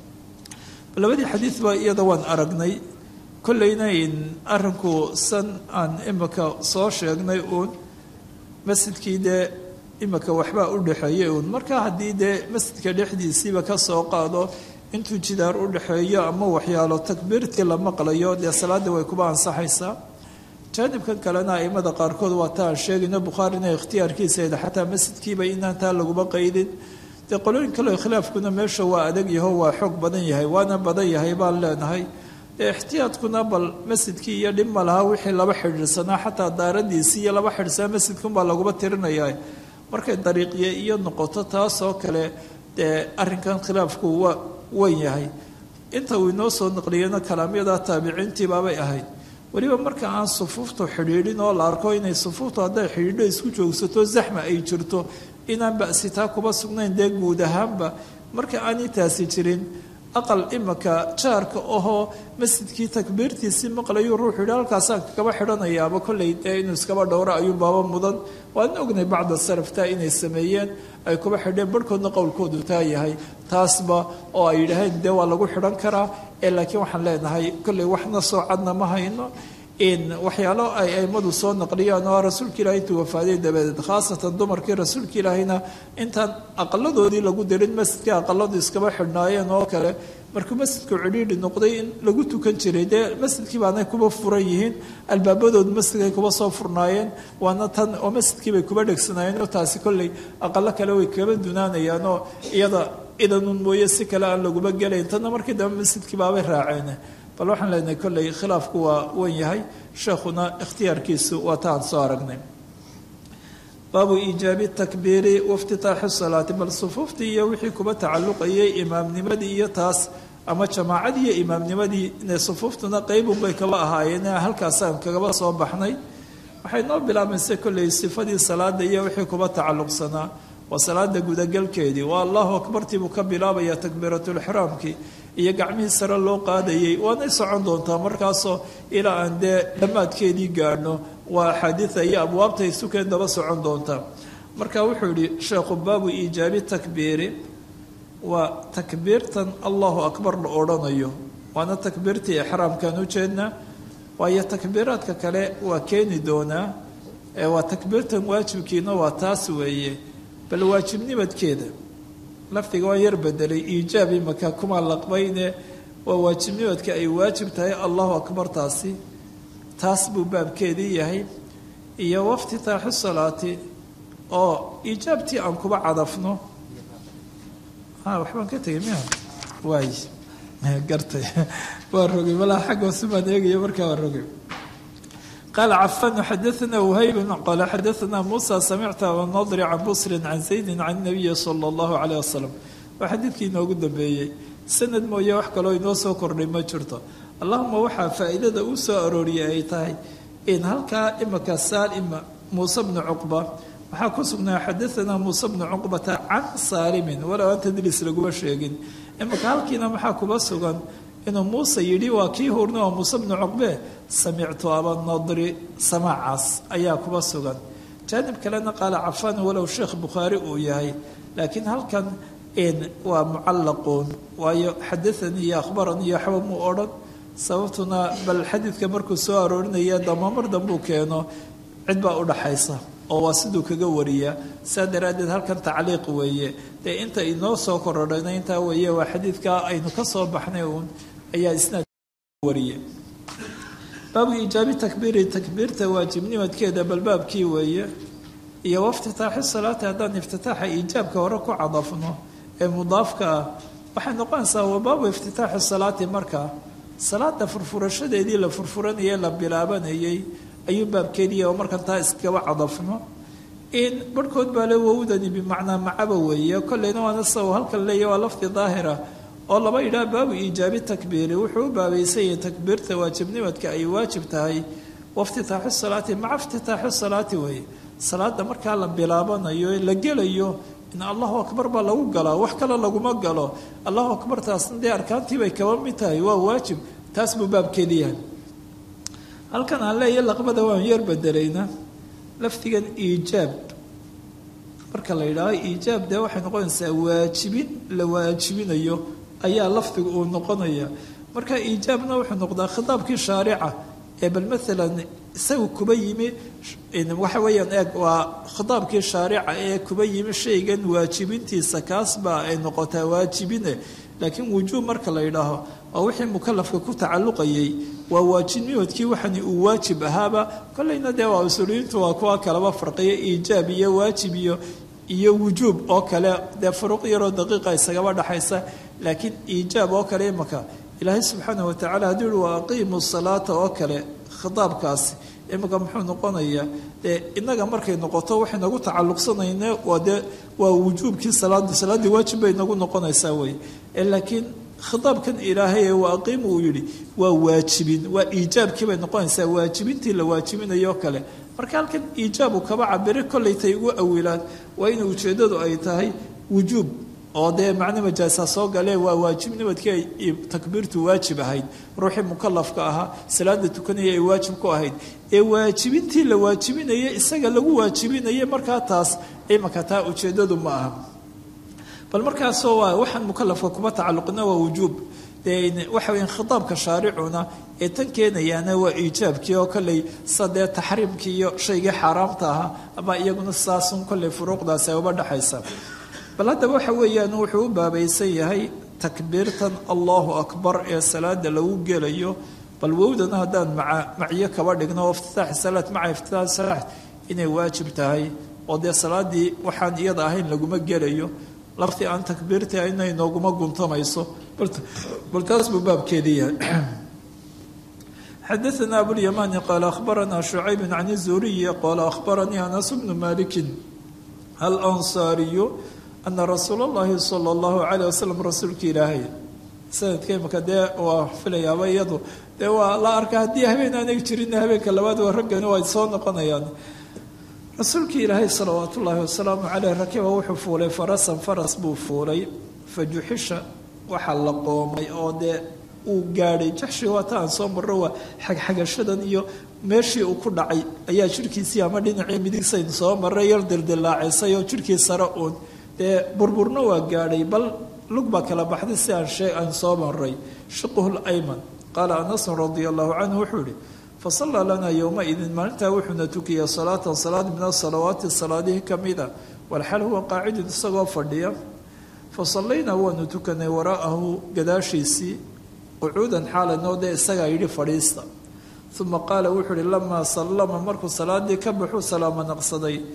labadii xadiid baa iyada waan aragnay kollayna arrinku san aan imika soo sheegnay uun masjidkii dee imika waxbaa u dhexeeyay uun marka haddii dee masjidka dhexdiisiiba ka soo qaado intuu jidaar u dhexeeyo ama waxyaalo takbiirtii la maqlayo dee salaada way kuba ansaxaysaa. jaanibkan kalena aimada qaarkood waa taan sheegayno bukhaarina ikhtiyaarkiisaeda xataa masjidkiiba inaan taa laguma qaydin dee qolooyin kaleo khilaafkuna meesha waa adag yaho waa xoog badan yahay waana badan yahay baan leenahay. dee ixtiyaadkuna bal masjidkii iyo dhib ma laha wixii laba xidhiirsanaa xataa daaradiisii iyo laba xidhiirsanaa masjidkunbaa laguma tirinayaa markay dariiqye iyo noqoto taasoo kale dee arrinkan khilaafku waa weyn yahay. inta uu inoo soo naqliyana kalaamyada taabiciintiibaabay ahayd weliba marka aan sufuuftu xidhiidhin oo la arko inay sufuuftu hadday xidhiidho isku joogsato zaxma ay jirto inaan ba'sitaa kuba sugnayn dee guud ahaanba marka aanay taasi jirin aqal imika jaarka ahoo masjidkii takbiirtiisii maqlayuu ruuxu yidhi halkaasaan kaba xidhanayaaba kollay dee inuu iskaba dhowro ayuu baaba mudan waan ognay bacda salaftaa inay sameeyeen ay kuba xidheen barhkoodna qowlkoodu taa yahay taasba oo ay yidhaaheen dee waa lagu xidhan karaa ee laakiin waxaan leenahay kollay waxna soo cadna ma hayno in waxyaalo ay aimadu soo naqliyaan oo rasuulka ilaahay intuu wafaaday dabadeed khaasatan dumarkii rasuulka ilaahayna intaan aqaladoodii lagu dirin masjidkii aqaladu iskaba xidhnaayeen oo kale markuu masjidku cidhiidhi noqday in lagu tukan jiray dee masjidkii baanay kuba furan yihiin albaabadoodu masjidkay kuba soo furnaayeen waana tan oo masjidkii bay kuba dhegsanaayeen oo taasi kolley aqalo kale way kaba dunaanayaan oo iyada idanun mooye si kale aan laguma gelayn tanna markii dambe masjidkii baabay raaceen bal waxaan leenahay kolley khilaafku waa wen yahay sheekhuna ikhtiyaarkiisu waa ta aan soo aragnay. baabu iijaabi takbiiri waiftitaaxi salaati bal sufuuftii iyo wixii kuba tacalluqayay imaamnimadii iyo taas ama jamaacadii iyo imaamnimadii ine sufuuftuna qeybunbay kaba ahaayeen halkaasaan kagaba soo baxnay. waxay noo bilaabaysa kolley sifadii salaada iyo wixii kuba tacalluqsanaa waa salaada gudagalkeedii waa allahu akbartii buu ka bilaabayaa takbiiratulixraamkii iyo gacmihii sare loo qaadayay waanay socon doontaa markaasoo ilaa aan dee dhammaadkeedii gaadhno waa axaadiida iyo abwaabta ay sukeen daba socon doontaa. marka wuxuu yihi sheekhu baabu iijaabi takbiiri waa takbiirtan allahu akbar la odhanayo waana takbiirtii ixraamkaan ujeednaa waayo takbiiraadka kale waa keeni doonaa waa takbiirtan waajibkiina waa taas weeye bal waajibnimadkeeda lafdiga waa yar bedelay iijaab imaka kuma laqbayne waa waajibnimadka ay waajib tahay allahu akbar taasi taas buu baabkeedii yahay iyo waftitaaxu salaati oo iijaabtii aan kuba cadafno ha waxbaan ka tegay miya waay gartay waa rogay walaa xagga sumaan eegaya markaa waa rogay قال عفان حدثنا وهيب قال حدثنا موسى سمعت والنضر عن بصر عن زيد عن النبي صلى الله عليه وسلم وحديثك إنه قد بيي سند مويا وحكا لو إنه سوكر لما جرته اللهم وحا فائدة أوسى أروري أيتاي إن هلكا إما كسال إما موسى بن عقبة وحا كسبنا حدثنا موسى بن عقبة عن سالم ولا أنت تدرس لقوة شيئين إما كهلكينا محاكو بسوغان إنه موسى يدي وكي هورنا موسى بن عقبة سمعت أبا النضر سمع عص أياكو بسوغان جانب كلنا قال عفان ولو الشيخ بخاري وياي لكن هل كان إن ومعلقون وحدثني يا أخبرني يا حبب مؤرد سببتنا بل حديث كمركو سوارورنا يا دمامر دمو كينو عدبا أولا حيصة oo waa siduu kaga wariyaa saa daraadeed halkan tacliiq weeye dee inta inoo soo korodhayna intaa weeye waa xadiidkaa aynu ka soo baxnay uun ayaa isnaad wariye baabu ijaabi takbiiri takbiirta waajibnimadkeeda balbaabkii weeye iyo waftitaaxi salaati haddaan iftitaaxa iijaabka hore ku cadafno ee mudaafka ah waxay noqonaysaa waa baabu iftitaaxi salaati markaa salaada furfurashadeedii la furfuranayay la bilaabanayay ayuu baabkeediya oo markan taa iskaba cadafno in barkood baa le wowdani bimacnaa macaba weeye kolleyna waana saw halkan leeya waa lafdi daahira oo laba idhaa baabu iijaabi takbiiri wuxuu u baabaysan yahay takbiirta waajibnimadka ay waajib tahay waftitaaxi salaati maca iftitaaxi salaati weeye salaada markaa la bilaabanayo la gelayo in allahu akbar baa lagu galaa wax kale laguma galo allahu akbar taasna dee arkaantii bay kaba mid tahay waa waajib taas buu baabkeedi yahay halkan aan leeyahay laqbada waan yar bedelayna laftigan iijaab marka la yidhaaho iijaab dee waxay noqonaysaa waajibin la waajibinayo ayaa lafdiga uu noqonaya marka iijaabna wuxuu noqdaa khitaabkii shaarica ee bal maalan isagu kuba yimi waxa weeyaan eeg waa khitaabkii shaarica ee kuba yimi shaygan waajibintiisa kaas baa ay noqotaa waajibine laakiin wujuub marka la yidhaaho waa wixii mukalafka ku tacalluqayay waa waajibnimadkii waxani uu waajib ahaaba kolleyna dee waa usuuliyiintu waa kuwa kalaba farqiya iijaab iyo waajib iyo iyo wujuub oo kale dee furuq yaroo daqiiqa isagaba dhaxaysa laakiin iijaab oo kale imaka ilaahay subxaanahu watacaala hadduu yihi waa aqiimu salaata oo kale khitaabkaasi imaka muxuu noqonayaa dee innaga markay noqoto waxay nagu tacalluqsanayne waa dee waa wujuubkii salaadii salaaddii waajib bay nagu noqonaysaa wey laakiin khitaabkan ilaahay ee waa aqiimu uu yidhi waa waajibin waa iijaabkii bay noqonaysaa waajibintii la waajibinayo kale marka halkan iijaabu kaba cabire kollaytay ugu awilaan waa in ujeeddadu ay tahay wujuub oo dee macno majaasa soo galee waa waajibnimadkii ay takbiirtu waajib ahayd ruuxii mukalafka ahaa salaada tukanaya ay waajib ku ahayd ee waajibintii la waajibinaya isaga lagu waajibinaya markaa taas imaka taa ujeeddadu ma aha bal markaasoo waa waxaan mukalafka kuma tacalluqina waa wujuub dee waxa weeyaan khitaabka shaaricuna ee tan keenayaana waa iijaabkii oo kolley sadee taxriimkii iyo shaygii xaaraamta ahaa ama iyaguna saasun kolley furuuqdaasi ay uba dhaxaysa bal haddaba waxa weeyaan wuxuu u baabaysan yahay takbiirtan allahu akbar ee salaada lagu gelayo bal wowdana haddaan maca macyo kaba dhigno iftitaaxi salaat maca iftitaaxi salaat inay waajib tahay oo dee salaadii waxaan iyada ahayn laguma gelayo laftii aan takbiirtii ayna inooguma guntamayso bal taas buu baabkeedii yahay xadaثna abulيamani qaala akhbarana شhucayb can الzuriyi qaala akhbaranii anas bnu maliki alansaariyu ana rasuula اllahi salى اllahu عalيه wasalam rasuulka ilaahay sanadka imaka dee waa filayaaba iyadu dee waa la arka haddii habeen aanay jirin habeenka labaad waa raggani waa soo noqonayaan rasuulkii ilaahay salawaat ullaahi wasalaamu caleyh rakiba wuxuu fuulay farasan faras buu fuulay fajuxisha waxaa la qoomay oo dee uu gaadhay jaxshi waata aan soo marro waa xagxagashadan iyo meeshii uu ku dhacay ayaa jirhkiisii ama dhinacii midigsayn soo marray yar dildillaacisay oo jirhkii sare uun dee burburna waa gaadhay bal lug baa kala baxday si aan shee aan soo marray shiquhu layman qaala anasun radia allahu canhu wuxuu yihi fasallaa lanaa yowmaidin maalintaa wuxuuna tukiyay salaatan salaad min asalawaati salaadihi ka mida walxal huwa qaacidun isagoo fadhiya fasallaynaa waanu tukanay waraa'ahu gadaashiisii qucuudan xaalanoo dee isagaa yidhi fadhiista uma qaala wuxuu uhi lamaa sallama markuu salaadii ka baxuu salaamo naqsaday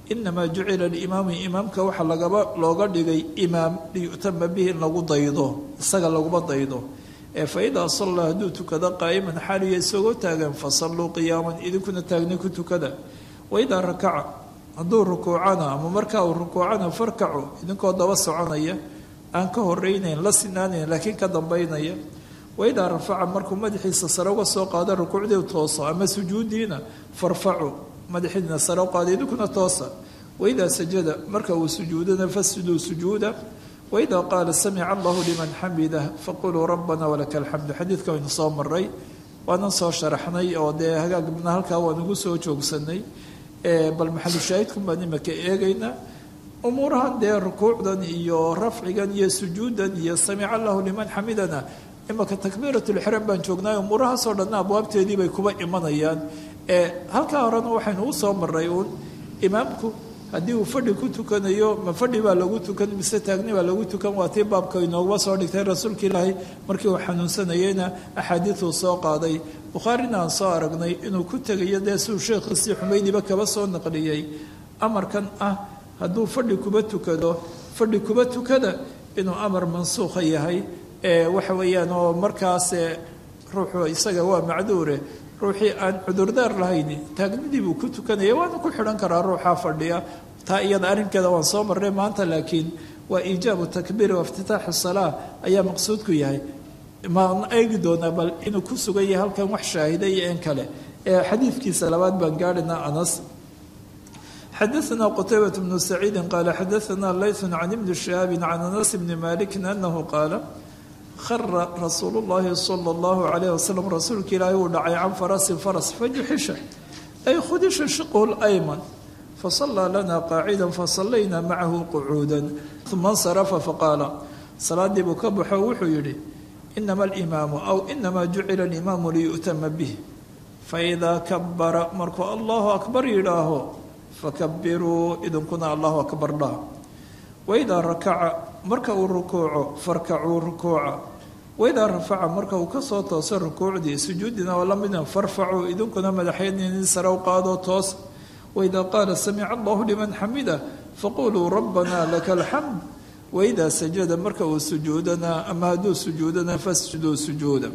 inamaa jucila alimaamu imaamka waxaa lagaba looga dhigay imaam liyu'tama bihi in lagu daydo isaga laguma daydo ee faidaa sallaa hadduu tukado qaa'iman xaaliya isagoo taagan fasalluu qiyaaman idinkuna taagni ku tukada waidaa rakaca hadduu rukuucana ama markaa uu rukuucana farkacu idinkoo daba soconaya aan ka horeynayn la sinaanayn laakiin ka dambaynaya waidaa rafaca markuu madaxiisa sare uga soo qaado rukuucdii tooso ama sujuudiina farfacu madaxiina sare u qaada idinkuna toosa waidaa sajada marka uu sujuudana fasjuduu sujuuda waidaa qaala samica allahu liman xamidah faquluu rabbana walaka alxamdu xadiidka waynu soo maray waanan soo sharaxnay oo dee hagaagna halkaa waan ugu soo joogsanay bal maxalu shaahidkun baan imaka eegaynaa umuurahan dee rukuucdan iyo rafcigan iyo sujuudan iyo samica allahu liman xamidana imaka takbiiratulixraam baan joognaay umuurahaasoo dhanna abwaabteedii bay kuba imanayaan halkaa horena waxaynu u soo maray uun imaamku haddii uu fadhi ku tukanayo ma fadhi baa lagu tukan mise taagni baa lagu tukan waa tii baabka inooguba soo dhigtay rasuulka ilaahay markii uu xanuunsanayeyna axaadiiduu soo qaaday bukhaarina aan soo aragnay inuu ku tegayo dee siuu sheekhiisii xumaydiba kaba soo naqliyey amarkan ah hadduu fadhi kuba tukado fadhi kuba tukada inuu amar mansuukha yahay waxa weeyaan oo markaas ruuxu isaga waa macduure ruuxii aan cudurdaar lahayn taagnidii buu ku tukanaya waana ku xidhan karaa ruuxaa fadhiya taa iyada arrinkeeda waan soo marray maanta laakiin waa iijaabu takbiiri wa iftitaaxu salaa ayaa maqsuudku yahay maan eegi doonaa bal inuu ku sugan yahay halkan wax shaahida iyo in kale ee xadiidkiisa labaad baan gaadhinaa anas xadaثna qtaybaة bnu saciidi qaala xadaثna layث can ibni shihaabi can anas bni maliki anahu qaala khara rasuulu اllahi salى اllahu عalayh wasalam rasuulka ilaahi uu dhacay can farasin faras fajuxisha ay khudisha shiqhu اlayman fasalaa lana qaacida fasalayna macahu qucuuda uma اnsarafa faqaala salaadii buu ka baxo wuxuu yihi inama alimaamu aw inama jucila alimaamu liyu'tama bih faidaa kabara markuu allahu akbar yidhaaho fakabiruu idinkuna allahu akbar dhah waidaa rakaca marka uu rukuuco farkacuu rukuuca waidaa rafaca marka uu kasoo tooso rukuucdii sujuudina oo lamida farfacuu idinkuna madaxyadinin sare u qaado toos waidaa qaala samica allahu liman xamida faquluu rabbana laka alxamd waidaa sajada marka uu sujuudana ama hadduu sujuudana fasjuduu sujuuda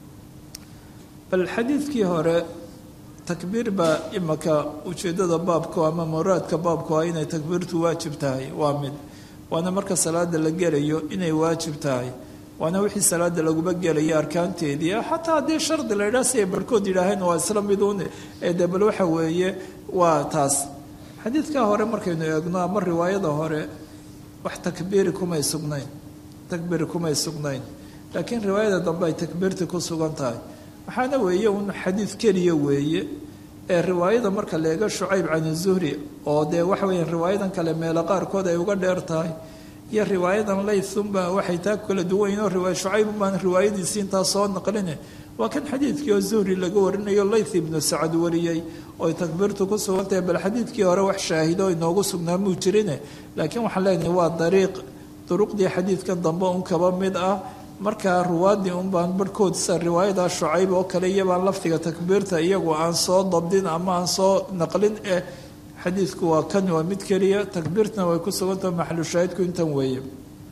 bal xadiidkii hore takbiir baa imaka ujeedada baabku ama muraadka baabku ah inay takbiirtu waajib tahay waa mid waana marka salaada la gelayo inay waajib tahay waana wixii salaada laguba gelaya arkaanteedii xataa haddii shardi la yidhaha si ay barhkood yidhaaheen waa isla miduun ee dee bal waxa weeye waa taas xadiidkaa hore markaynu eegno ama riwaayada hore wax takbiiri kumay sugnayn takbiiri kumay sugnayn laakiin riwaayada dambe ay takbiirtii ku sugan tahay waxaana weeye un xadiid keliya weeye ee riwaayada marka leega shucayb can zuhri oo dee waxa weya riwaayadan kale meelo qaarkood ay uga dheer tahay iyo riwaayadan laythunba waxay taa kala duwanyihin oo shucayb baan riwaayadiisii intaa soo naqline waa kan xadiidkii oo zuhri laga warinayo layth ibnu sacad wariyey ooy takbiirtu ku sugantahay bal xadiidkii hore wax shaahido inoogu sugnaa muu jirine laakiin waxaan leenahay waa dariiq duruqdii xadiidkan dambe un kaba mid ah markaa ruwaadii un baan barhkood sida riwaayada shucayb oo kale iyabaan lafdiga takbiirta iyagu aan soo dabdin ama aan soo naqlin eh xadiidku waa kan waa mid keliya takbiirtana way ku sugantaha maxalu shaahidku intan weeye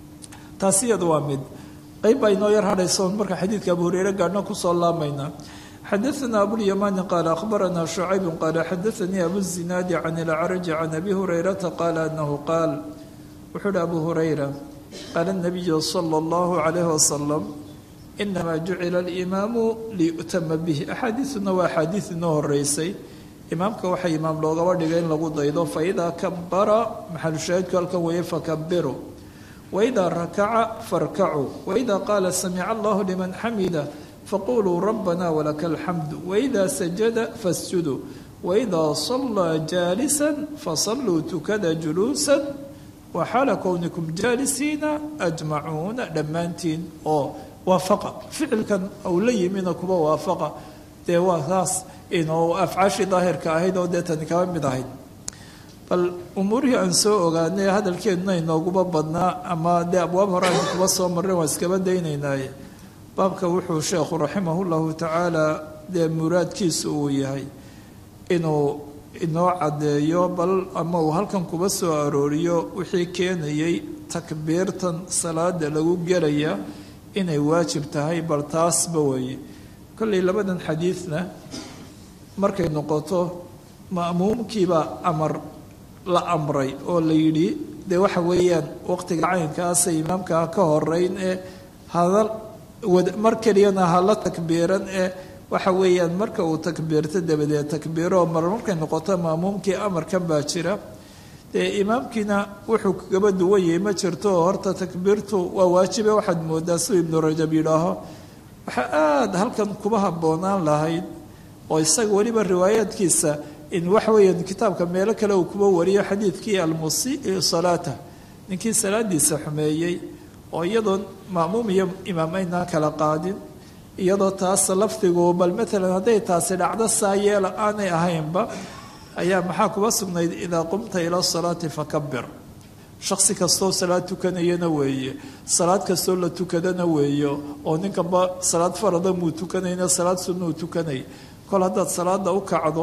taasi iyada waa mid qeyb baa inoo yar hadhaysoon marka xadiidka abu hureyre gaadhno kusoo laamaynaa xadaثna abulyamaani qaala akhbarana shucaybu qaala xadaثanii abuzinaadi can ilcaraji can abi hurayrata qaala anahu qaal wuxuu uhi abu hurayra qaala الnabiyu salى اllahu عalayh wasalam inamaa jucila alimaamu liyu'tama bih axaadiiduna waa axaadiid inoo horeysay imaamka waxaa imaam loogaba dhigay in lagu daydo faidaa kabara maxalu shaahidku halkan weeye fakabiru waidaa rakaca farkacuu waidaa qaala samica allahu liman xamida faquluu rabbana walaka alxamdu waidaa sajada fasjuduu waidaa salaa jaalisa fasalluu tukada juluusa waxaala kownikum jaalisiina ajmacuuna dhammaantiin oo waafaqa ficilkan ou la yimina kuba waafaqa dee waa taas inuu afcaashii daahirka ahayd oo dee tani kaba mid ahayd bal umuurihii aan soo ogaanay hadalkeeduna inooguba badnaa ama dee abwaab hore aynu kuba soo marren waan iskaba daynaynaaye baabka wuxuu sheekhu raximahu llahu tacaala dee muraadkiisu uu yahay inuu inoo caddeeyo bal ama uu halkan kuba soo arooriyo wixii keenayay takbiirtan salaada lagu gelaya inay waajib tahay bal taasba weeye kolley labadan xadiidna markay noqoto ma'muumkiibaa amar la amray oo la yidhi dee waxa weeyaan waqtiga caynkaasa imaamkaa ka horeyn ee hadal mar keliyana hala takbiiran ee waxa weeyaan marka uu takbiirto dabadeed takbiiro mar markay noqoto ma'muumkii amarkan baa jira dee imaamkiina wuxuu kagaba duwan yahay ma jirto horta takbiirtu waa waajibe waxaad moodaa siduu ibnu rajab yidhaaho waxaa aada halkan kuba habboonaan lahayd oo isaga weliba riwaayaadkiisa in waxa weeyaan kitaabka meelo kale uu kuba wariyo xadiidkii almusii salaata ninkii salaadiisa xumeeyey oo iyadoon ma'muum iyo imaam aynaan kala qaadin iyadoo taas lafdigu bal maalan hadday taasi dhacdo saa yeela aanay ahaynba ayaa maxaa kuba sugnayd idaa qumta ila salaati fakabir shaksi kastoo salaad tukanayana weeye salaad kastoo la tukadana weeyo oo ninkanba salaad farada muu tukanayna salaad sunnuu tukanay kol haddaad salaada u kacdo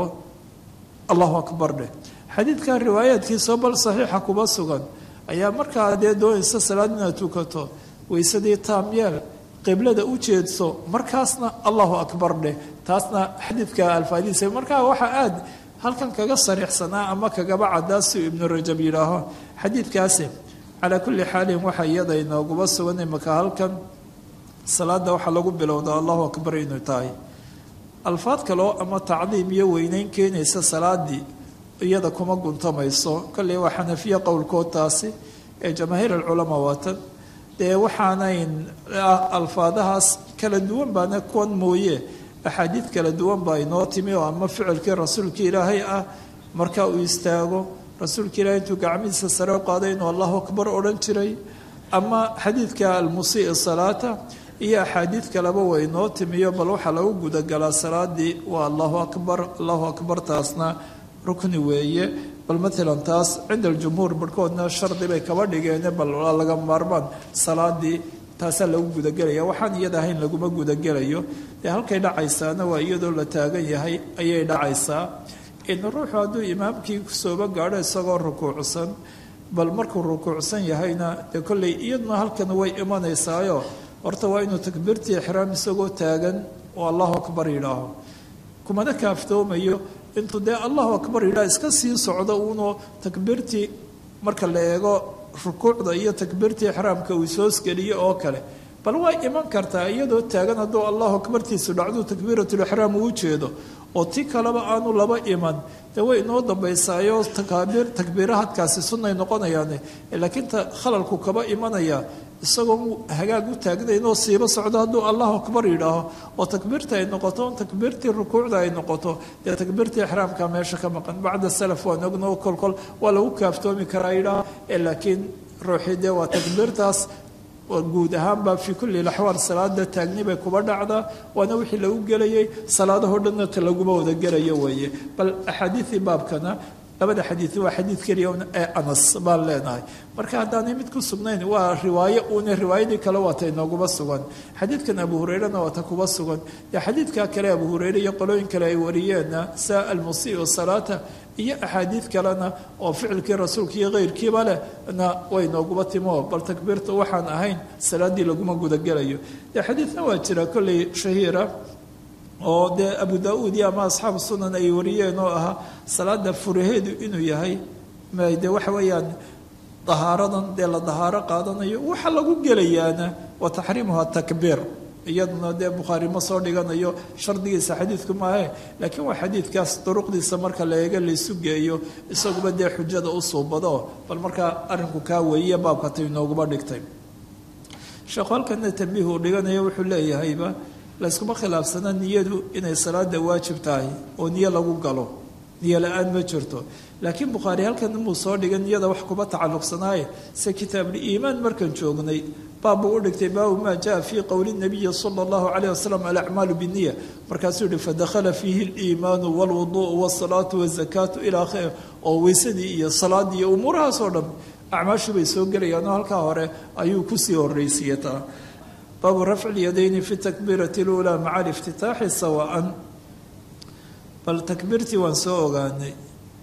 allahu akbar dheh xadiidkan riwaayaadkiisoo bal saxiixa kuba sugan ayaa markaa dee doonaysa salaad inaad tukato waysadii taamyeel qiblada u jeedso markaasna allahu akbar dheh taasna xadiidka alfaadiisa markaa waxaa aada halkan kaga sariixsanaa ama kagaba caddaa si ibnu rajab yidhaaho xadiidkaasi calaa kulli xaalin waxa iyada inooguba sugan imaka halkan salaada waxaa lagu bilowdaa allahu akbar inuu tahay alfaad kaloo ama tacdiim iyo weyneyn keenaysa salaadii iyada kuma guntamayso kolley waa xanafiye qowlkood taasi ee jamaahiir alculamaa waatan dee waxaanayn alfaadahaas kala duwan baana kuwan mooye axaadiid kala duwan baa inoo timi oo ama ficilkii rasuulka ilaahay ah marka uu istaago rasuulka ilaahay intuu gacmihiisa sare u qaaday inuu allahu akbar odhan jiray ama xadiidka almusii salaata iyo axaadiid kaleba way inoo timiyo bal waxaa lagu gudagalaa salaadii waa allahu akbar allahu akbar taasna rukni weeye bal maalan taas cinda aljumhuur barhkoodna shardi bay kaba dhigeen bal waa laga maarmaan salaadii taasaa lagu gudagelaya waxaan iyada ahayn laguma gudagelayo dee halkay dhacaysaana waa iyadoo la taagan yahay ayay dhacaysaa in ruuxu hadduu imaamkii sooba gaadho isagoo rukuucsan bal markuu rukuucsan yahayna dee kolley iyaduna halkan way imanaysaayo horta waa inuu takbiirtii ixraam isagoo taagan oo allahu akbar yidhaaho kumana kaaftoomayo intuu dee allahu akbar yidhaah iska sii socdo uunoo takbiirtii marka la eego rukuucda iyo takbiirtii ixraamka uu soosgeliyo oo kale bal way iman kartaa iyadoo taagan hadduu allahu akbartiisu dhacduu takbiiratulixraam uu jeedo oo ti kaleba aanu laba iman dee way inoo dambaysaayo takaabiir takbiirahadkaasi sunnay noqonayaane laakiin ta khalalku kaba imanaya isagoo hagaag u taagnaynoo siiba socdo hadduu allahu akbar yidhaaho oo takbiirta ay noqoto takbiirtii rukuucda ay noqoto dee takbiirtii ixraamka meesha ka maqan bacda salaf waan ogno kolkol waa lagu kaaftoomi karaa yidhaaho laakiin ruuxii dee waa takbiirtaas guud ahaanba fii kulli laxwaal salaada taagni bay kuba dhacdaa waana wixii lagu gelayay salaadahoo dhanna ta laguma wada gelayo weeye bal axaadiidii baabkana labada xadiid waa xadiid keliya ee anas baan leenahay marka haddaanay mid ku sugnayn waa riwaayo uune riwaayadii kale waata inooguma sugan xadiidkan abu hureyrena waata kuba sugan dee xadiidka kale abu hureyre iyo qolooyin kale ay wariyeenna saa almusii salaata iyo axaadiid kalena oo ficilkii rasuulka iyo keyrkiiba lehna way inooguma timo bal takbiirta waxaan ahayn salaaddii laguma gudagelayo dee xadiidna waa jira kolley shahiira oo dee abu da-uud iyo ama asxaabu sunan ay wariyeen oo ahaa salaada furaheedu inuu yahay de waxa weeyaan dahaaradan dee la dahaaro qaadanayo waxa lagu gelayaana wa taxriimuha takbiir iyaduna dee bukhaari ma soo dhiganayo shardigiisa xadiidku maahe laakiin waa xadiidkaas duruqdiisa marka la eego laysu geeyo isaguba dee xujada u suubado bal markaa arrinku kaa weeye baabka tay inooguma dhigtay sheekhu halkana tambiih uu dhiganayo wuxuu leeyahayba layskuma khilaafsana niyadu inay salaada waajib tahay oo niyo lagu galo niyo la-aan ma jirto laakiin bukhaari halkan muu soo dhigan niyada wax kuma tacalluqsanaaye se kitaabuliimaan markan joognay baabbuu u dhigtay baabu maa jaa fii qowli nabiyi sala allahu calayh wasalam alacmaalu biniya markaasuu yihi fadakhala fiihi aliimaanu walwuduu'u wasalaatu wazakaatu ilaa khayr oo weysadii iyo salaadii iyo umuurahaas oo dhan acmaashu bay soo gelayaan oo halkaa hore ayuu kusii horraysiyataa baabu rafci lyadayni fi takbiirati luulaa maca aliftitaaxi sawaan bal takbiirtii waan soo ogaanay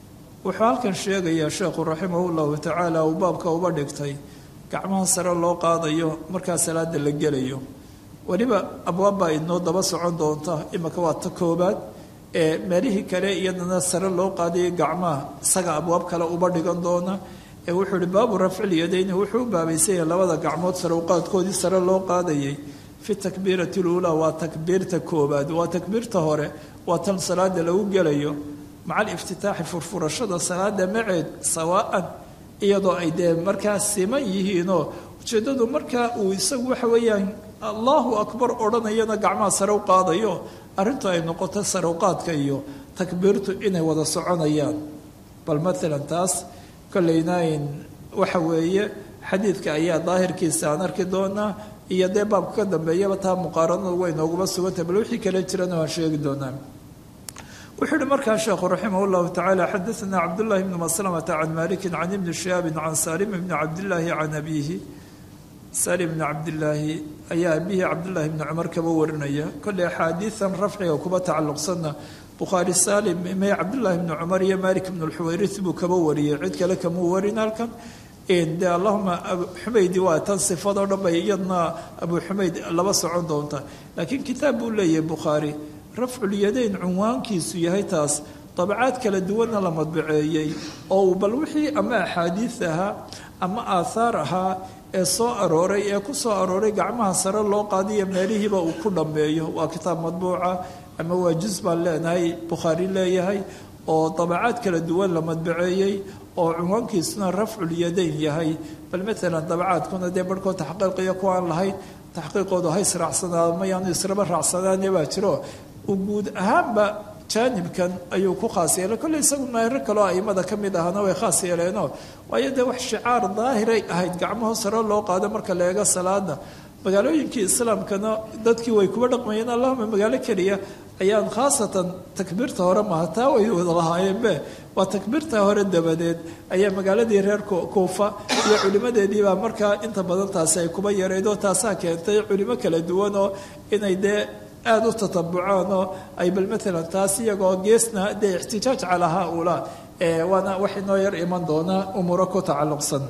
wuxuu halkan sheegayaa sheekhu raximahu llahu tacaala uu baabka uba dhigtay gacmaha sare loo qaadayo markaa salaada la gelayo weliba abwaabbaa inoo daba socon doonta imika waa ta koobaad ee meelihii kale iyadana sare loo qaadayo gacmaha isaga abwaab kale uba dhigan doona ee wuxuu ihi baabu rafcilyadayni wuxuu u baabaysanya labada gacmood sare uqaadkoodii sare loo qaadayay fi takbiirati luulaa waa takbiirta koobaad waa takbiirta hore waa tan salaada lagu gelayo maca aliftitaaxi furfurashada salaada maceed sawaa'an iyadoo ay dee markaa siman yihiinoo ujeeddadu markaa uu isagu waxa weeyaan allahu akbar odhanayana gacmaha sare u qaadayo arrintu ay noqoto sare uqaadka iyo takbiirtu inay wada soconayaan bal maalan taas kollaynayn waxa weeye xadiidka ayaa daahirkiisa aan arki doonaa iyo dee baabka ka dambeeyaba taa muqaaranadu way nooguma sugantay bal wixii kale jirana waan sheegi doonaa wuxuu uhi markaa sheekhu raximah llahu tacaala xadaثana cabdullahi bni maslamata can maliki can ibni shihaabin can salim bni cabdillaahi can abiihi salim bni cabdillaahi ayaa abihi cabdullahi bni cumar kaba warinaya kolley axaadiidan rafciga kuba tacalluqsanna bukhaari salim me cabdullaahi bni cumar iyo malik bn lxuwayris buu kaba wariyey cid kale kamuu warin halkan de allahuma abu xumaydi waa tan sifadoo dhan bay iyadna abu xumayd laba socon doonta laakiin kitaab buu leeyahay bukhaari rafculyadayn cunwaankiisu yahay taas dabacaad kala duwanna la madbaceeyey oo bal wixii ama axaadiis ahaa ama aathaar ahaa ee soo arooray ee ku soo arooray gacmaha sare loo qaadiyo meelihiiba uu ku dhammeeyo waa kitaab madbuuca ama waa juz baan leenahay bukhaari leeyahay oo dabacaad kala duwan la madbaceeyey oo cunwaankiisuna rafculyadayn yahay bal maalan dabacaadkuna dee barhkood taxqiiqiyo ku aan lahayn taxqiiqoodu hays raacsanaa mayaanu israba raacsanaane baa jiro guud ahaanba jaanibkan ayuu ku khaas yeelay kolley isagu maahiro kaloo aimada ka mid ahana way khaas yeeleenoo waayo dee wax shicaar daahiray ahayd gacmaho sare loo qaado marka la eego salaada magaalooyinkii islaamkana dadkii way kuba dhaqmayeen allahuma magaalo keliya ayaan khaasatan takbiirta hore maha taa way wada lahaayeenbe waa takbiirta hore dabadeed ayaa magaaladii reer kuufa iyo culimadeediibaa markaa inta badan taasi ay kuba yareydoo taasaa keentay culimo kala duwan oo inay dee aada u tatabucaan oo ay bal maalan taas iyagoo geesna dee ixtijaaj calaa haaulaa waana wax inoo yar iman doona umuuro ku tacalluqsan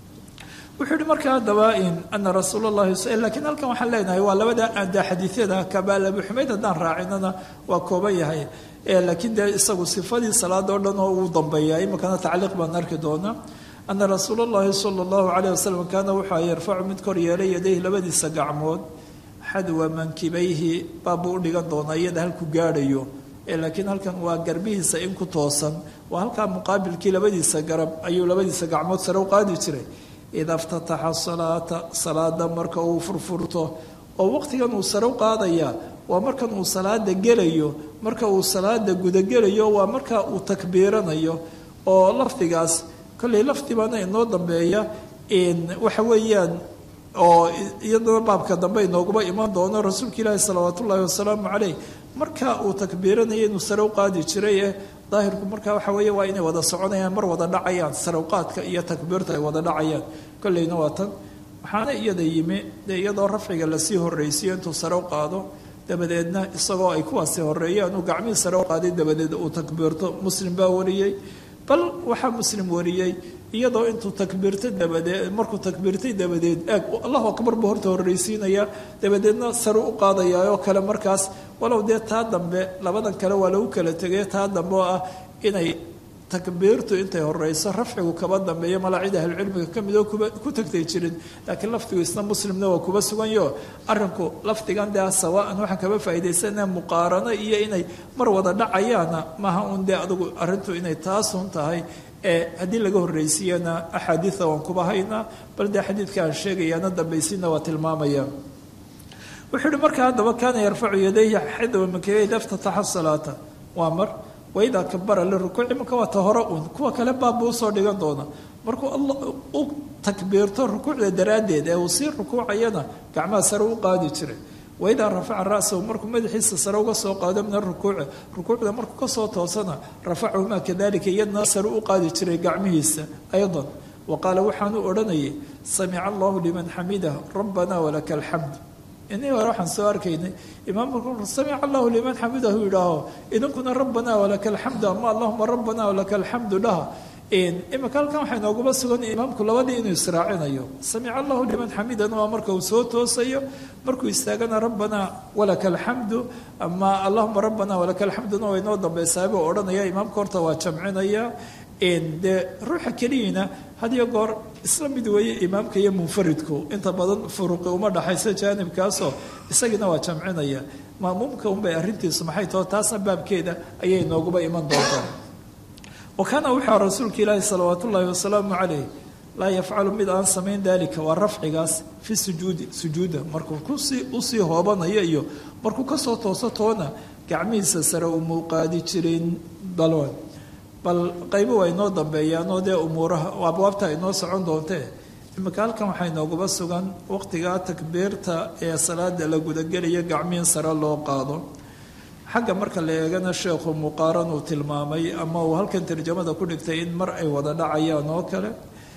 wuxuu yihi markaa haddaba ana rasuul llahi lakiin halkan waxaan leenahay waa labada de xadiisyada kabaal abu xumayd haddaan raacinana waa kooban yahay laakiin dee isagu sifadii salaada o dhan oo uu dambeeya imakana tacliiq baan arki doonaa ana rasuul llahi sala allahu calayh wasalam kaana wuxua yarfacu mid kor yeelay yadayhi labadiisa gacmood xadwa mankibayhi baabbuu u dhigan doonaa iyada halku gaadhayo laakiin halkan waa garbihiisa in ku toosan waa halkaa muqaabilkii labadiisa garab ayuu labadiisa gacmood sare u qaadi jiray idaa iftataxa salaata salaada marka uu furfurto oo waqtigan uu sare u qaadayaa waa markan uu salaada gelayo marka uu salaada gudagelayo waa marka uu takbiiranayo oo lafdigaas kolley lafdibaana inoo dambeeya waxa weeyaan oo iyadana baabka dambe inooguma iman doono rasuulka ilaahi salawaat ullaahi wasalaamu caleyh marka uu takbiiranayo inuu sare u qaadi jiray ee daahirku markaa waxa weeye waa inay wada soconayaan mar wada dhacayaan sare uqaadka iyo takbiirta ay wada dhacayaan kolleyna waa tan waxaana iyada yimi dee iyadoo rafciga lasii horreysiyo intuu sare u qaado dabadeedna isagoo ay kuwaasi horreeyaan uu gacmihii sare u qaaday dabadeed uu takbiirto muslim baa wariyey bal waxaa muslim wariyey iyadoo intuu takbiirta dabadeed markuu takbiirtay dabadeed eeg allahu akbar buu horta horreysiinaya dabadeedna sare u qaadayaa oo kale markaas walow dee taa dambe labadan kale waa lagu kala tegay taa dambe oo ah inay takbiirtu intay horeyso rafcigu kaba dambeeyo malaa cid ahlucilmiga ka mid oo kuba ku tagtay jirin laakiin lafdigu isna muslimna waa kuba suganyo arrinku lafdigan dee sawaan waxaan kaba faa'idaysana muqaarano iyo inay mar wada dhacayaana maaha uun dee adugu arrintu inay taasun tahay ee haddii laga horreysiiyana axaadiida waan kuba haynaa bal dee xadiidka aan sheegayaana dambaysiina waa tilmaamaya wuxuu uhi markaa haddaba kaana yarfacu yadayhi xadwa mankibay ida iftataxa salaata waa mar waidaa kabara lirukuuci marka waa ta hore un kuwa kale baabbuu usoo dhigan doona markuu alla u takbiirto rukuucda daraaddeed ee uu sii rukuucayana gacmaha sare u qaadi jiray waidaa rafaca ra'sahu markuu madaxiisa sare uga soo qaado min arukuuci rukuucda markuu kasoo toosana rafacahumaa kadalika iyadna sare u qaadi jiray gacmihiisa aydan wa qaala waxaanu odhanayay samica allahu liman xamidah rabbana walaka alxamd inii hore waxaan soo arkaynay imaamku samica allahu liman xamidahu yidhaaho idinkuna rabbanaa walaka alxamdu ama allahuma rabbanaa walaka alxamdu dhaha imika halkan waxaa inooguma sugan imaamku labadii inuu israacinayo samica allahu liman xamidana waa marka uu soo toosayo markuu istaagana rabbanaa walaka alxamdu ama allahuma rabbanaa walaka alxamduna waa inoo dambaysaabuu odhanaya imaamka horta waa jamcinaya dee ruuxa keliyina hadiyo goor isla mid weeye imaamka iyo munfaridku inta badan furuqi uma dhaxaysa jaanibkaasoo isagiina waa jamcinaya maamuumka unbay arrintiisu maxay taho taasna baabkeeda ayay nooguba iman doontaa wa kaana wuxua rasuulka ilaahi salawaat ullaahi wasalaamu calayh laa yafcalu mid aan samayn daalika waa rafcigaas fi sujuudi sujuuda markuu kusii usii hoobanayo iyo markuu kasoo tooso toona gacmihiisa sare umuu qaadi jirin balwan bal qaybo waa inoo dambeeyaanoo dee umuuraha abwaabta inoo socon doontee imika halkan waxaa inooguba sugan waqtigaa takbiirta ee salaada la gudagelaya gacmihin sare loo qaado xagga marka la eegana sheekhu muqaaran uu tilmaamay ama uu halkan tarjamada ku dhigtay in mar ay wada dhacayaan oo kale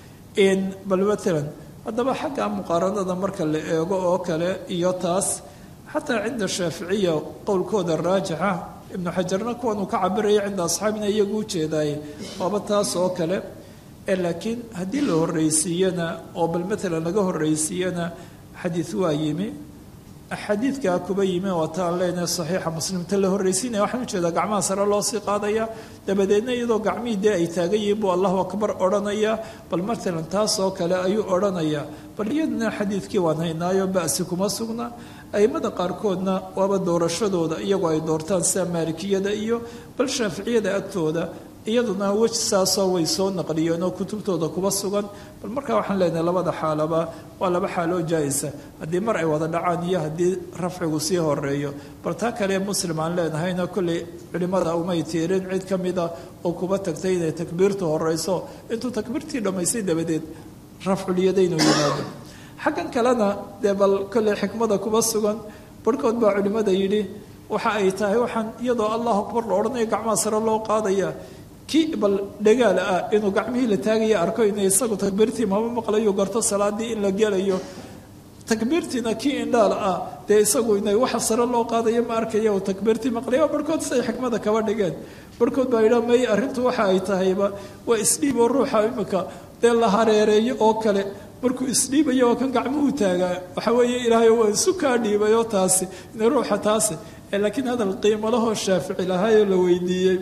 bal matalan haddaba xagga muqaaranada marka la eego oo kale iyo taas xataa cinda shaaficiya qowlkooda raajixa ibnu xajarna kuwan uu ka cabiraya cinda asxaabina iyagu ujeedaaye waaba taas oo kale laakiin haddii la horreysiiyana oo bal matalan laga horreysiiyana xadiid waa yimi xadiidkaa kuba yimi waa taan leenahay saxiixa muslimta la horreysiinaya waxaan ujeedaa gacmaha sare loo sii qaadaya dabadeedna iyadoo gacmihii dee ay taagan yihiin buu allahu akbar odhanaya bal matalan taas oo kale ayuu odhanaya bal iyaduna xadiidkii waan haynaayo ba'si kuma sugna aimada qaarkoodna waaba doorashadooda iyagoo ay doortaan sida maalikiyada iyo bal shaaficiyada agtooda iyaduna wej saasoo way soo naqliyeen oo kutubtooda kuba sugan bal markaa waxaan leenahay labada xaalaba waa laba xaaloo jaa-isa haddii mar ay wada dhacaan iyo haddii rafcigu sii horeeyo bal taa kale muslim aan leenahayna kolley culimada umay tiirin cid ka mida oo kuba tagtay inay takbiirtu horeyso intuu takbiirtii dhammaystay dabadeed rafculyadaynu yimaado xaggan kalena dee bal kolley xikmada kuba sugan barhkood baa culimada yidhi waxa ay tahay waxaan iyadoo allahu akbar la odhanayo gacmaha sare loo qaadaya kii bal dhagaala ah inuu gacmihii la taagaya arko ina isagu takbiirtii mama maqlayo garto salaadii in la gelayo takbiirtiina kii indhaala ah dee isagu ina waxa sare loo qaadaya ma arkaya uu takbiirtii maqlaya barhkood siay xikmada kaba dhigeen barhkood baa yidhaa may arrintu waxa ay tahayba waa isdhiiboo ruuxa imika dee la hareereeyo oo kale markuu isdhiibayo oo kan gacmuhu taagaa waxa weeye ilaahay waa isu kaa dhiibayoo taasi ina ruuxa taasi laakiin hadal qiimo lahoo shaafici lahaayoo la weydiiyey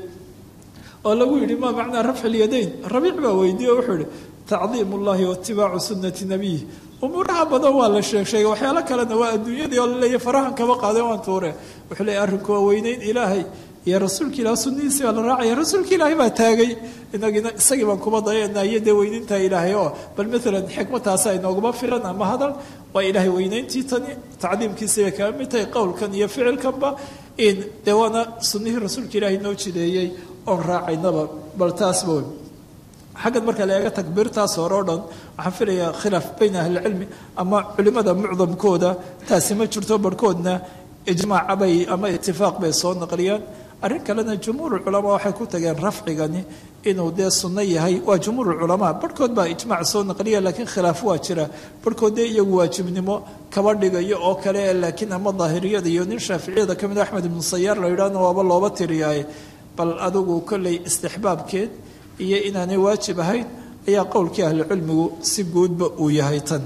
oo lagu yidhi maa macnaa rafci lyadayn rabiic baa weydiiye oo wuxuu yihi tacdiim ullahi waitibaacu sunnati nabiy umuuraha badan waa la sheeg sheegay waxyaalo kalena waa adduunyadii oo laleeyahy farahan kaba qaadeen waan tuure wuxuu leeyahy arrinku waa weyneyn ilaahay iyo rasuulka ilaah sunnihiisii baa la raacaya rasuulka ilaahay baa taagay inagina isagii baan kuba dayanaa iyo dee weyneyntaa ilaahay oo bal maalan xikmataasa inooguma filan ama hadal waa ilaahay weyneyntii tani tacdiimkiisii bay kaga mid tahay qowlkan iyo ficilkanba in dee waana sunnihii rasuulka ilaahay noo jideeyey oon raacaynaba bal taasba wey xaggan marka la eega takbiirtaas hore o dhan waxaan filayaa khilaaf bayna ahlicilmi ama culimada mucdamkooda taasi ma jirto barhkoodna ijmaaca bay ama itifaaq bay soo naqliyaan arrin kalena jumhuur culamaa waxay ku tageen rafcigani inuu dee sunno yahay waa jumhuur culamaa barhkood baa ijmaac soo naqliya laakiin khilaaf waa jira barhkood dee iyagu waajibnimo kaba dhigayo oo kale laakiin ama daahiriyada iyo nin shaaficiyada ka mid axmed ibnu sayaar la yidhahna waaba looba tiriyaaye bal adigu kolley istixbaabkeed iyo inaanay waajib ahayn ayaa qowlkii ahlicilmigu si guudba uu yahay tan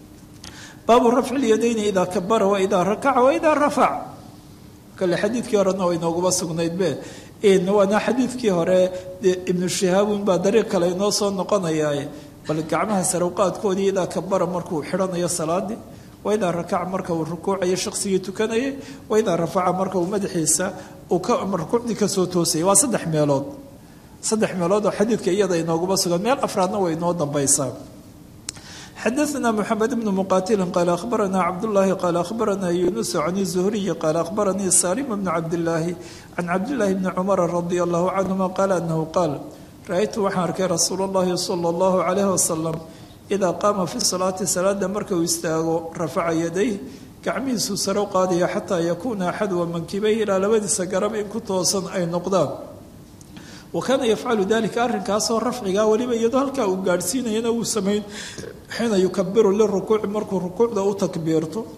baabu rafci lyadayni idaa kabara waidaa rakaca waidaa rafac kale xadiidkii horena way nooguba sugnayd be waana xadiidkii hore ibnu shihaabun baa dariiq kale inoo soo noqonayaa bal gacmaha sarawqaadkoodii idaa kabara markuu xidhanayo salaadii waidaa rakaca marka uu rukuucayo shaqsigii tukanayay waidaa rafaca marka uu madaxiisa uu rukuucdii kasoo toosayay waa saddex meelood saddex meelood oo xadiidka iyada inooguba sugan meel afraadna way inoo dambaysaa xadaثna mxamed bn muqatil qaala akhbarana cabdالlahi qaala akhbarana yunus can الzuhriyi qaala akhbaranii salim bn cabdالlaahi can cabdالlahi bni cumara radia allahu canهuma qaala anahu qaal ra-aytu waxaan arkay rasuul اllahi salى اllahu عalayh wasalam idaa qaama fi salaati salaada marka uu istaago rafaca yadayh gacmihiisuu sare u qaadaya xataa yakuuna axadwa mankibayh ilaa labadiisa garab in ku toosan ay noqdaan wa kaana yafcalu dalika arrinkaasoo rafcigaa weliba iyadoo halkaa uu gaadhsiinayana uu samayn xiina yukabiru lirukuuci markuu rukuucda u takbiirto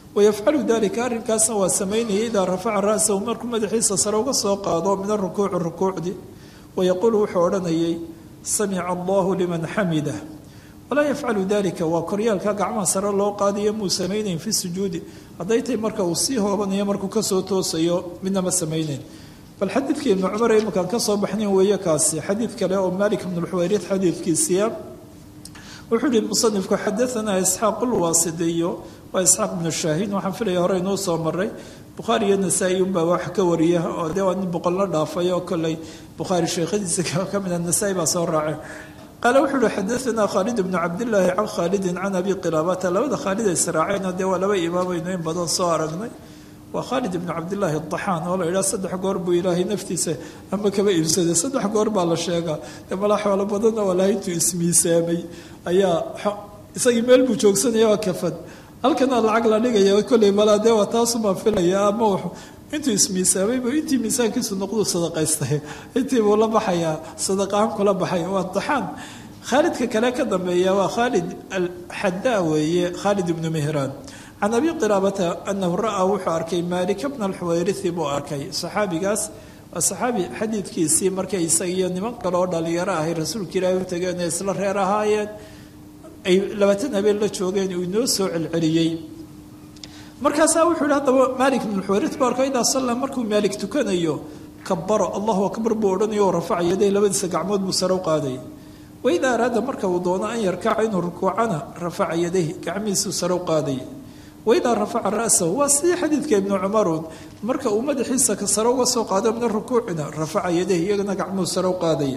wayafcalu dalika arrinkaasna waa samaynayay idaa rafaca ra'sahu markuu madaxiisa sare uga soo qaado min arukuuci rukuucdii wayaquulu wuxuu odhanayay samica allahu liman xamidah walaa yafcalu dalika waa koryaalka gacmaha sare loo qaadayo muu samaynayn fi sujuudi hadday tahay marka uu sii hoobanayo markuu kasoo toosayo midna ma samaynayn bal xadiidkii ibnu cumar ee imakaan ka soo baxnayn weeye kaasi xadiid kale oo maalik ibnu lxuwayrid xadiidkiisiya wuxuu yihi musanifku xadaanaa isxaaq ulwaasidiyo waa isxaaq ibnu shaahin waxaan filaya hore inuu soo maray bukhaari iyo nasaa-i unbaa wax ka wariya oo dee waa nin boqolna dhaafay oo kolley bukhaari sheekhadiisa ka mid a nasaa-i baa soo raacay qaale wuxuu uhi xadaanaa khaalid ibnu cabdillaahi can khaalidin can abi qilaabata labada khaalid ay israaceenoo dee waa laba imaamaynu in badan soo aragnay waa khaalid ibnu cabdillaahi adaxaan oo la yidhaha saddex goor buu ilaahay naftiisa ama kaba iibsaday saddex goor baa la sheegaa dee malaa xoolo badanna walaahi intuu ismiisaamay ayaa isagii meel buu joogsanaya waa kafad halkana lacag la dhigaya kolley malaa dee waa taasumaa filaya ama wuxuu intuu ismiisaamaybu intii miisaankiisu noqduu sadaqaystay intii buu la baxayaa sadaqahaan kula baxay waa daxaan khaalidka kale ka dambeeya waa khaalid alxadaa weeye khaalid ibnu mihraan can abi qiraabata anahu ra'aa wuxuu arkay maalika bna alxuwayrithi buu arkay saxaabigaas waa saxaabi xadiidkiisii markay isaga iyo niman kale oo dhalinyaro ahay rasuulka ilaahi u tageen ee isla reer ahaayeen ay labaatan habeen la joogeen uu inoo soo celceliyey markaasaa wuxuu yihi haddaba maalik ibnu lxuwayrith buu arkay idaa salla markuu maalik tukanayo kabaro allahu akbar buu odhanayo oo rafaca yaday labadiisa gacmood buu sare u qaaday waidaa araada marka uu doono an yarkaca inuu rukuucana rafaca yadayhi gacmihiisuu sare u qaaday waidaa rafaca ra'sahu waa sidii xadiidka ibnu cumarun marka uu madaxiisa ka sare uga soo qaado min rukuucina rafaca yadayhi iyagana gacmuhu sare u qaaday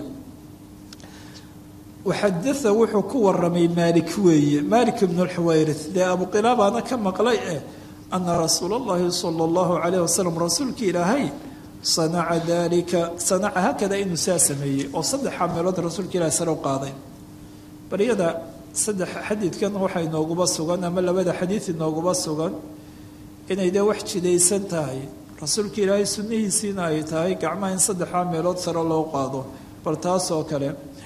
waxadaa wuxuu ku waramay maalik weeye maalik ibnu lxuwayrith dee abu qilaabaana ka maqlay eh ana rasuula allahi sala allahu calayh wasalam rasuulkii ilaahay sanaca dalika sanaca haakada inuu saa sameeyey oo saddexa meelood rasuulka ilahay sare u qaaday baryada saddex xadiidkan waxaa inooguba sugan ama labada xadiid inooguba sugan inay dee wax jidaysan tahay rasuulka ilaahay sunnihiisiina ay tahay gacmaha in saddexa meelood sare loo qaado bal taas oo kale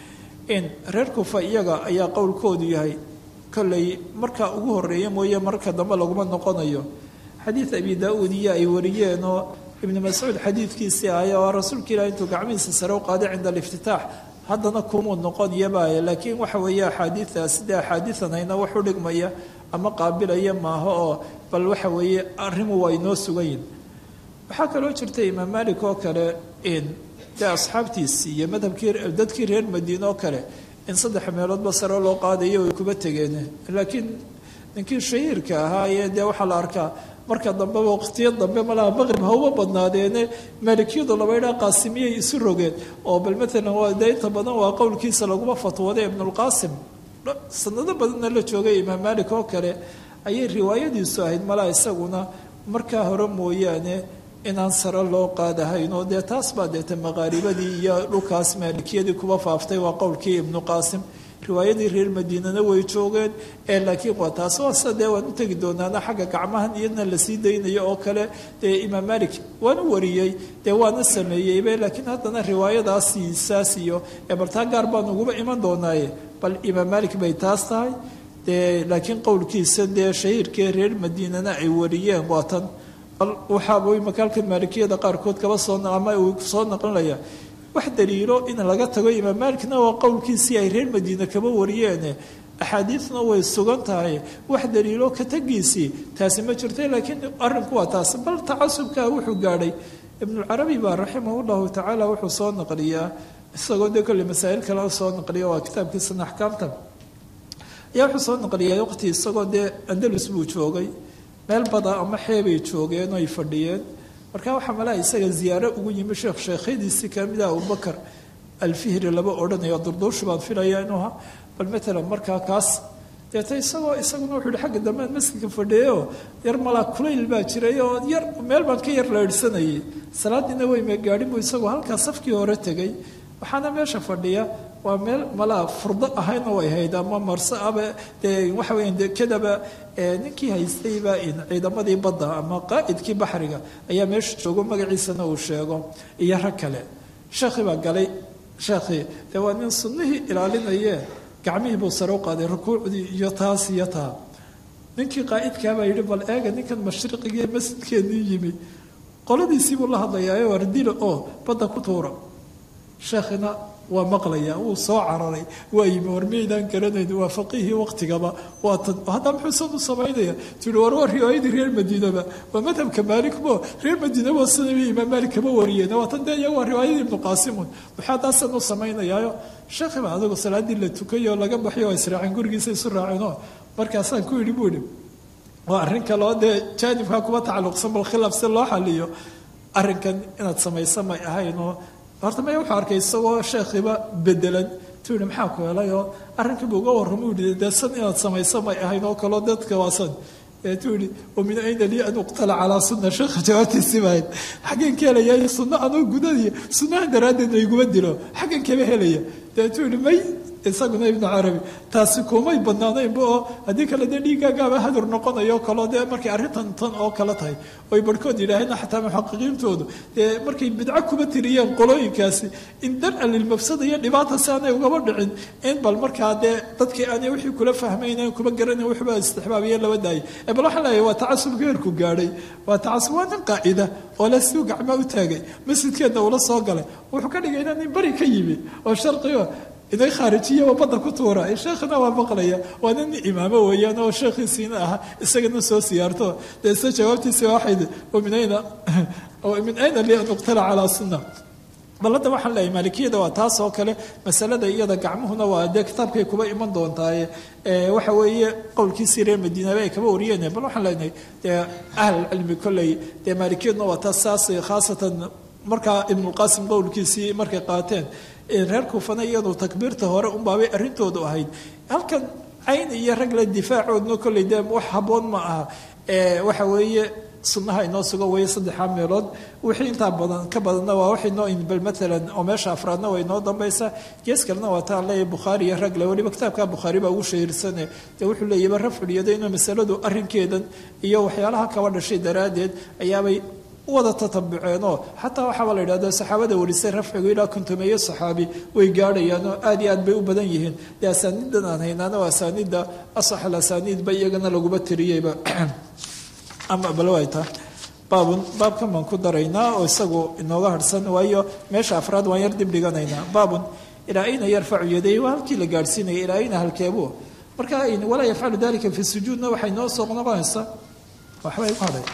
in reer kufa iyaga ayaa qowlkoodu yahay kolley markaa ugu horeeya mooye marka dambe laguma noqonayo xadiid abi daa-uud iyo ay wariyeen oo ibnu mascuud xadiidkiisii ahay oo rasuulka ilahi intuu gacmihiisa sare u qaaday cinda aliftitaax haddana kumuu noqoniyabaaye laakiin waxa weeye axaadiidaas sidee axaadiidan hayna wax u dhigmaya ama qaabilaya maaha oo bal waxa weeye arrimu waa inoo sugayin waxaa kaloo jirta imaam maalik oo kale in dee asxaabtiisii iyo madhabkii dadkii reer madiine oo kale in saddex meeloodba sare loo qaadayo ay kuba tegeen laakiin ninkii shahiirka ahaa ee dee waxaa la arkaa marka dambe waqtiyo dambe malaha maqrib ha uma badnaadeene maalikiyadu laba idhaa qaasimiyay isu rogeen oo bal maalan waa dee inta badan waa qowlkiisa laguma fatwooday ibnulqaasim sanado badanna la joogay imaam maalik oo kale ayay riwaayadiisu ahayd malaha isaguna markaa hore mooyaane inaan sare loo qaadahayn oo dee taas baa deeta maqaaribadii iyo dhulkaas maalikiyadii kuba faaftay waa qowlkii ibnu qaasim riwaayadii reer madiinana way joogeen ee laakiin waa taas waase dee waan u tegi doonaana xagga gacmahan iyadna lasii daynayo oo kale dee imaam maalik waan u wariyey dee waana sameeyeybe laakiin haddana riwaayadaasi saas iyo ee bal taa gaar baan uguba iman doonaaye bal imaam maalik bay taas tahay dee laakiin qowlkiisa dee shahiirkee reer madiinana ay wariyeen waa tan waxaaba makaalka maalikiyada qaarkood kaba soo ama uu soo naqlinaya wax daliilo in laga tago imaam maalikna waa qowlkiisii ay reer madiine kaba wariyeene axaadiidna way sugan tahay wax daliilo ka tagiisii taasi ma jirta laakiin arrinku waa taas bal tacasubkaa wuxuu gaadhay ibnucarabi baa raximah llahu tacaala wuxuu soo naqliyaa isagoo dee kolley masaa'il kale soo naqliya waa kitaabkiisana axkaamta ayaa wuxuu soo naqliyaa waqti isagoo dee andalus buu joogay meel bada ama xeebay joogeen oo ay fadhiyeen markaa waxaa malaha isaga ziyaaro ugu yimi sheekh sheekhadiisii kamid ah abubakar alfihri laba odhanayo durduushu baan filaya inuu ha bal matalan markaa kaas deeta isagoo isaguna wuxuu yihi xagga dambean masjidka fadhiyeoo yar malaa kulayl baa jiray oo yar meel baan ka yar leydhsanayay salaadiina way megaadhin buu isagoo halkaa safkii hore tegay waxaana meesha fadhiya waa meel malaa furdo ahayna way hayd ama marse aba dee waxa weya dekadaba ninkii haystayba ciidamadii badda ama qaa'idkii baxriga ayaa meesha joogo magaciisana uu sheego iyo rag kale sheekhii baa galay sheekhii dee waa nin sunnihii ilaalinaye gacmihii buu sare u qaaday rukuucdii iyo taas iyo taa ninkii qaa'idkaabaa yidhi bal eega ninkan mashriqiga ee masjidkeennii yimi qoladiisii buu la hadlayaayo wardilo oo badda ku tuura sheekhina waa maqlayaa wuu soo cararay waa yimi war miydaan garanayn waa faqiihii waqtigaba waa tan haddaa muxuusan u samaynaya tihi war waa riwaayadii reer madiinaba waa madhabka maalikbo reer madiinaba sanami imaam maalik kama wariyeen waa tan dee waa riwaayadii ibnu qaasimun maxaa haddaasan u samaynayaayo sheekhiba adigu salaadii la tukayo laga baxyo waa israaceen gurigiisa isu raaceenoo markaasaan ku yidhi buu idhi waa arrin kaloo dee jaanibkaa kuba tacalluqsan bal khilaaf si loo xaliyo arrinkan inaad samaysa may ahaynoo horta maya wuxuu arkay isagoo sheekhiiba bedelan tuu yihi maxaa ku helayoo arrinkiibu uga warramo yihi dee san inaad samayso may ahayn oo kaloo dadka waasan tuu yihi wamin ayna lii an uqtala calaa sunna sheekha jawaabtiisii bahayd xaggan ka helaya sunno anoo gudadiyo sunnahan daraaddeed layguma dilo xaggan kama helaya dee tuu yihi may isaguna ibnu carabi taasi kumay badnaanaynba oo haddii kale dee dhiiggaagaaba hadur noqonayo kaloo dee markay arrintan tan oo kale tahay oy barhkood yidhaaheen xataa muxaqiqiintoodu dee markay bidco kuba tiriyeen qolooyinkaasi in dar-a lilmafsada iyo dhibaata si aanay ugaba dhicin in bal markaa dee dadkii aanay wixii kula fahmaynayn kuma garanayn waxba istixbaabiye laba daayay ee bal waxaan leeyahay waa tacasubka heerku gaadhay waa tacasub waa nin qaa'ida oo le siuu gacmaa u taagay masjidkeedna ula soo galay wuxuu ka dhigay inaa nin bari ka yimi oo sharqiyo iday khaarijiya waa badda ku tuura sheekhina waa maqlaya waa nin imaamo weeyaan oo sheekhiisiina aha isagana soo siyaarto dee isa jawaabtiisi waxayd min ayna min ayna li an uqtala calaa sunna bal hadda waxaan leeyahay maalikiyada waa taas oo kale masalada iyada gacmuhuna waa dee kitaabkay kuba iman doontaaye waxa weeye qowlkiisii reer madiinaba ay kaba wariyeen bal waxaan leenahay dee ahlulcilmi kolley dee maalikiyaduna waa taas saas khaasatan markaa ibnulqaasim qowlkiisii markay qaateen reer kuufana iyadu takbiirta hore unbaabay arrintoodu ahayd halkan cayn iyo ragla difaacoodna kolley dee wax habboon ma aha waxa weeye sunnaha inoo sugan weeye saddexaa meelood wixii intaa badan ka badanna waa wax inoo bal maalan oo meesha afraadna waa inoo dambaysa gees kalena waa taan leeyahay bukhaari iyo ragle weliba kitaabka bukhaari baa ugu shahiirsane dee wuxuu leeyaba rafciyada inuu masaladu arrinkeedan iyo waxyaalaha kaba dhashay daraaddeed ayaabay wada tatabuceenoo xataa waxaaba la yidhahda saxaabada warisay rafcigu ilaa kontomeeyo saxaabi way gaadhayaanoo aad iyo aad bay u badan yihiin dee asaaniidan aan haynaana waa asaaniidda asax alasaaniidba iyagana laguma tiriyeyba ama balwayta baabun baabkan baan ku daraynaa oo isagu inooga harhsan waayo meesha afraad waan yar dib dhiganaynaa baabun ilaa ayna yarfacu yaday waa halkii la gaadhsiinaya ilaa ayna halkeebu marka walaa yafcalu dalika fi sujuudna waxay noo soo noqonaysaa waxbay ku hadhay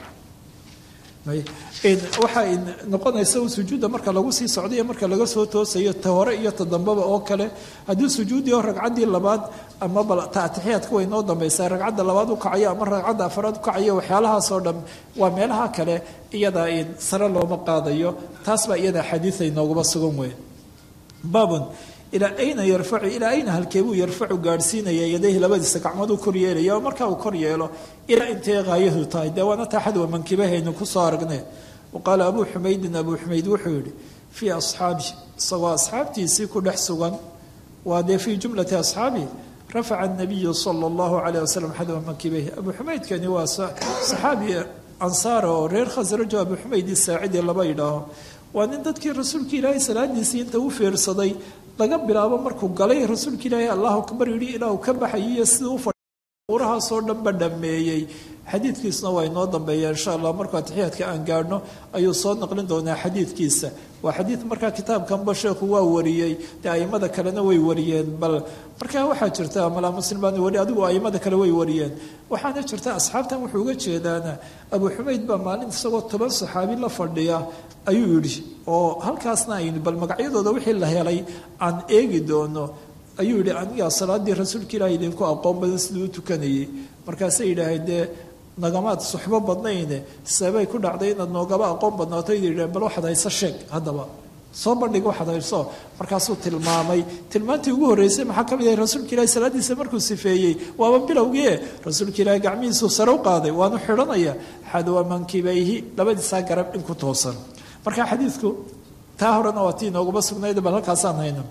waxay noqonaysa sujuudda marka lagu sii socdayo marka laga soo toosayo ta hore iyo ta dambaba oo kale haddii sujuuddii oo ragcaddii labaad ama bal taatixiyaadka way noo dambaysaa ragcadda labaad u kacayo ama ragcadda afraad u kacayo waxyaalahaasoo dhan waa meelaha kale iyada sare looma qaadayo taas baa iyada xadiiay nooguma sugan weyn baabun ilaa ayna yarfacu ilaa ayna halkeebuu yarfacu gaadhsiinaya yadayhi labadiisa gacmooduu kor yeelaya oo markaa uu kor yeelo ilaa intay qaayadu tahay dee waana taaxad waa mankibahaynu kusoo aragne waqaala abuu xumaydin abuu xumayd wuxuu yihi fii asxaabi isagoo asxaabtiisii ku dhex sugan waa dee fii jumlati asxaabi rafaca nabiyu sala allahu calayh wasalam xadwa mankibayhi abuu xumaydkani waa saxaabi ansaara oo reer khasrajo abuu xumayd isaacidi laba yidhaaho waa nin dadkii rasuulka ilaahay salaadiisii inta u fiirsaday laga bilaabo markuu galay rasuulka ilaahay allahu akbar yidhi ilaa uu ka baxayay iyo siduu uurahaasoo dhanba dhameeyey xadiidkiisuna waa inoo dambeeya insha allah markuu atixiyaadka aan gaadhno ayuu soo naqlin doonaa xadiidkiisa waa xadiid markaa kitaabkanba sheekhu waa wariyey dee aimada kalena way wariyeen bal markaa waxaa jirta malaa muslim baan wari adigu aimada kale way wariyeen waxaana jirta asxaabtan wuxuu uga jeedaana abuu xumayd baa maalin isagoo toban saxaabi la fadhiya ayuu yidhi oo halkaasna aynu bal magacyadooda wixii la helay aan eegi doono ayuu yihi anigaa salaadii rasuulka ilaahay idinku aqoon badan siduu u tukanayay markaasay yidhaaheen dee nagamaad suxbo badnayne sabay ku dhacday inaad noogaba aqoon badnaato yidhaheen bal waxaad hayso sheeg haddaba soo bandhig waxaad hayso markaasuu tilmaamay tilmaantii ugu horreysay maxaa ka mid ahay rasuulka ilaahay salaadiisa markuu sifeeyey waaba bilowgie rasuulka ilaahay gacmihiisuu sare u qaaday waanu xidhanaya xadwa mankibayhi labadiisaa garab in ku toosan marka xadiidku taa horena waa tii nooguma sugnayd bal halkaasaan hayna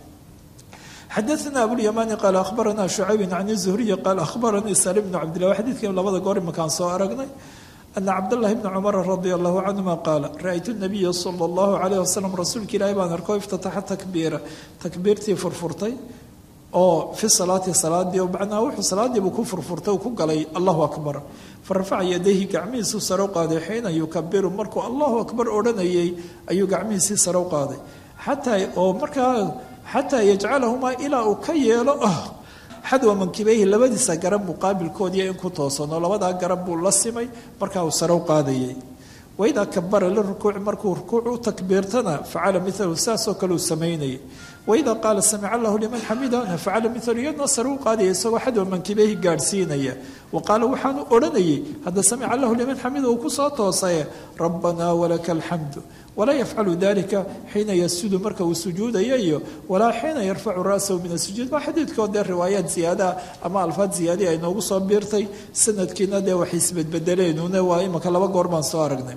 xadaثna abulymani qaal ahbarana shucayb can الzuhriy qaal ahbaranii salim bn cabdillah xadiidkan labada goor imakaan soo aragnay ana cabdاllahi bni cumara radia allahu canhuma qaala ra-ytu nabiya sala اllahu alayh wasalam rasuulka ilaahi baan arko iftataxa takbiira takbiirtii furfurtay oo fi salaati salaadii oo macnaa wuxuu salaadii buu ku furfurtay ku galay allahu akbar farfaca yadayhi gacmihiisu sare u qaaday xiina yukabiru markuu allahu akbar odhanayay ayuu gacmihiisii sare u qaaday xataa oo markaa xataa yajcalahumaa ilaa uu ka yeelo xadwa mankibeyhi labadiisa garab muqaabilkoodii in ku toosano labadaa garab buu la simay markaa uu sare u qaadayay waidaa kabara lirukuuci markuu rukuuc u takbiirtana facala milahu saasoo kale uu samaynayay waidaa qaala samica allahu liman xamidana facala milahu iyadna sare u qaadaya isagoo xadwa mankibeyhi gaadhsiinaya wa qaala waxaanu odhanayay hadda samica allahu liman xamida uu kusoo toosaye rabbanaa walaka alxamdu walaa yafcalu dalika xiina yasudu marka uu sujuudaya iyo walaa xiina yarfacu ra'sahu min asujuud waa xadiidkoo dee riwaayaad ziyaadaa ama alfaad ziyaadii ay noogu soo biirtay sanadkiina dee wax isbedbedeleenune waa imaka laba goor baan soo aragnay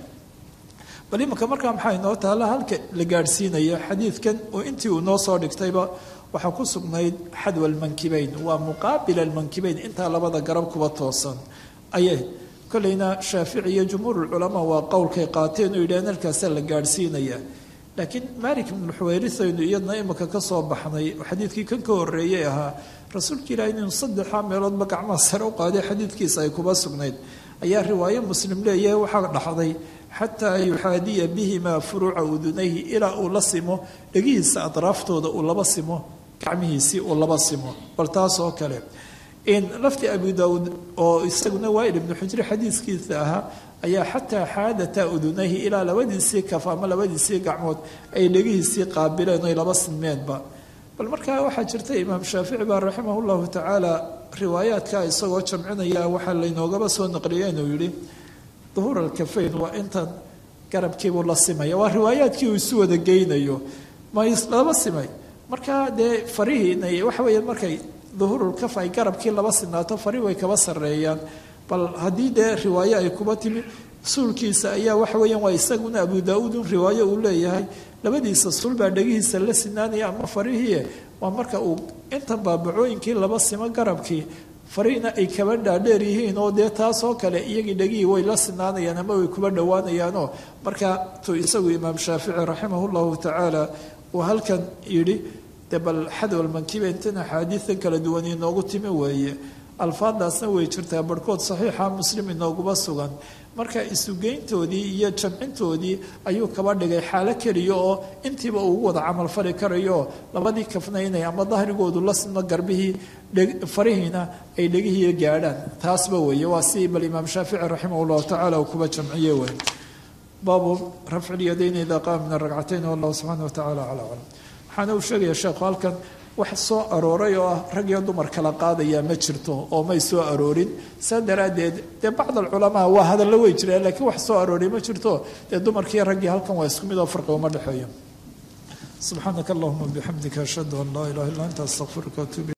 bal imanka markaa maxaa inoo taalla halka la gaadhsiinaya xadiidkan oo intii uu noo soo dhigtayba waxaa ku sugnayd xadwa almankibeyn waa muqaabila almankibeyn intaa labada garab kuba toosan ayay kolleyna shaafici iyo jumhuur culamaa waa qowlkay qaateen oo yidhahdeen halkaasaa la gaadhsiinaya laakiin malik ibnu xuwayrisaynu iyadna imanka ka soo baxnay oo xadiidkii kan ka horreeyey ahaa rasuulka ilaahi inuu saddexaa meeloodba gacmaha sare u qaaday xadiidkiisa ay kuba sugnayd ayaa riwaayo muslim leeyahay waxaa dhaxday xataa yuxaadiya bihimaa furuuca udunayhi ilaa uu la simo dhegihiisa adraaftooda uu laba simo gacmihiisii uu laba simo bal taas oo kale in lafti abu daawuud oo isaguna waail ibnu xujri xadiiskiisa ahaa ayaa xataa xaadata udunayhi ilaa labadiisii kaf ama labadiisii gacmood ay dhegihiisii qaabileen oy laba sinmeenba bal markaa waxaa jirta imaam shaafici baa raximah llahu tacaala riwaayaadka isagoo jamcinaya waxaa laynoogaba soo naqliyay inuu yihi duhuur alkafayn waa intan garabkiibuu la simaya waa riwaayaadkii uu isu wada geynayo ma laba simay markaa dee farihiina waxa weya markay duhuurulkaf ay garabkii laba sinaato fari way kaba sareeyaan bal haddii dee riwaayo ay kuba timi suulkiisa ayaa waxa weeyaan waa isaguna abu daa-uud un riwaayo uu leeyahay labadiisa suul baa dhegihiisa la sinaanaya ama farihii waa marka uu intan baabacooyinkii laba simo garabkii fariina ay kaba dhaadheer yihiin oo dee taasoo kale iyagii dhegihii way la sinaanayaan ama way kuba dhowaanayaanoo markaa tuu isagu imaam shaafici raximah llahu tacaala uu halkan yidhi de bal xadwalmankibeyntan axaadiidan kala duwan inoogu timi weeye alfaadaasna way jirtaa barhkood saxiixa muslim inooguba sugan marka isugeyntoodii iyo jamcintoodii ayuu kaba dhigay xaalo keliya oo intiiba uu ugu wada camal fali karayo labadii kafnaynay ama dahrigoodu la simo garbihii farihiina ay dhegihii gaadhaan taasba weeye waa si bal imaam shaafici raximah llahu tacala uu kuba jamciye wey baabu rafci lyadayni idaa qaama min aragcatayn wallahu subxaana watacaala calaa aclam waxaana uu sheegaya sheekhu halkan wax soo arooray oo ah rag iyo dumar kala qaadaya ma jirto oo may soo aroorin saa daraaddeed dee bacd alculamaa waa hadallo way jireen laakiin wax soo arooray ma jirto dee dumarkii raggii halkan waa isku mid oo farqi uma dhexeeyo subxaanaka allahuma bixamdika ashhadu an laa ilaha illa anta astaqfiruka watuub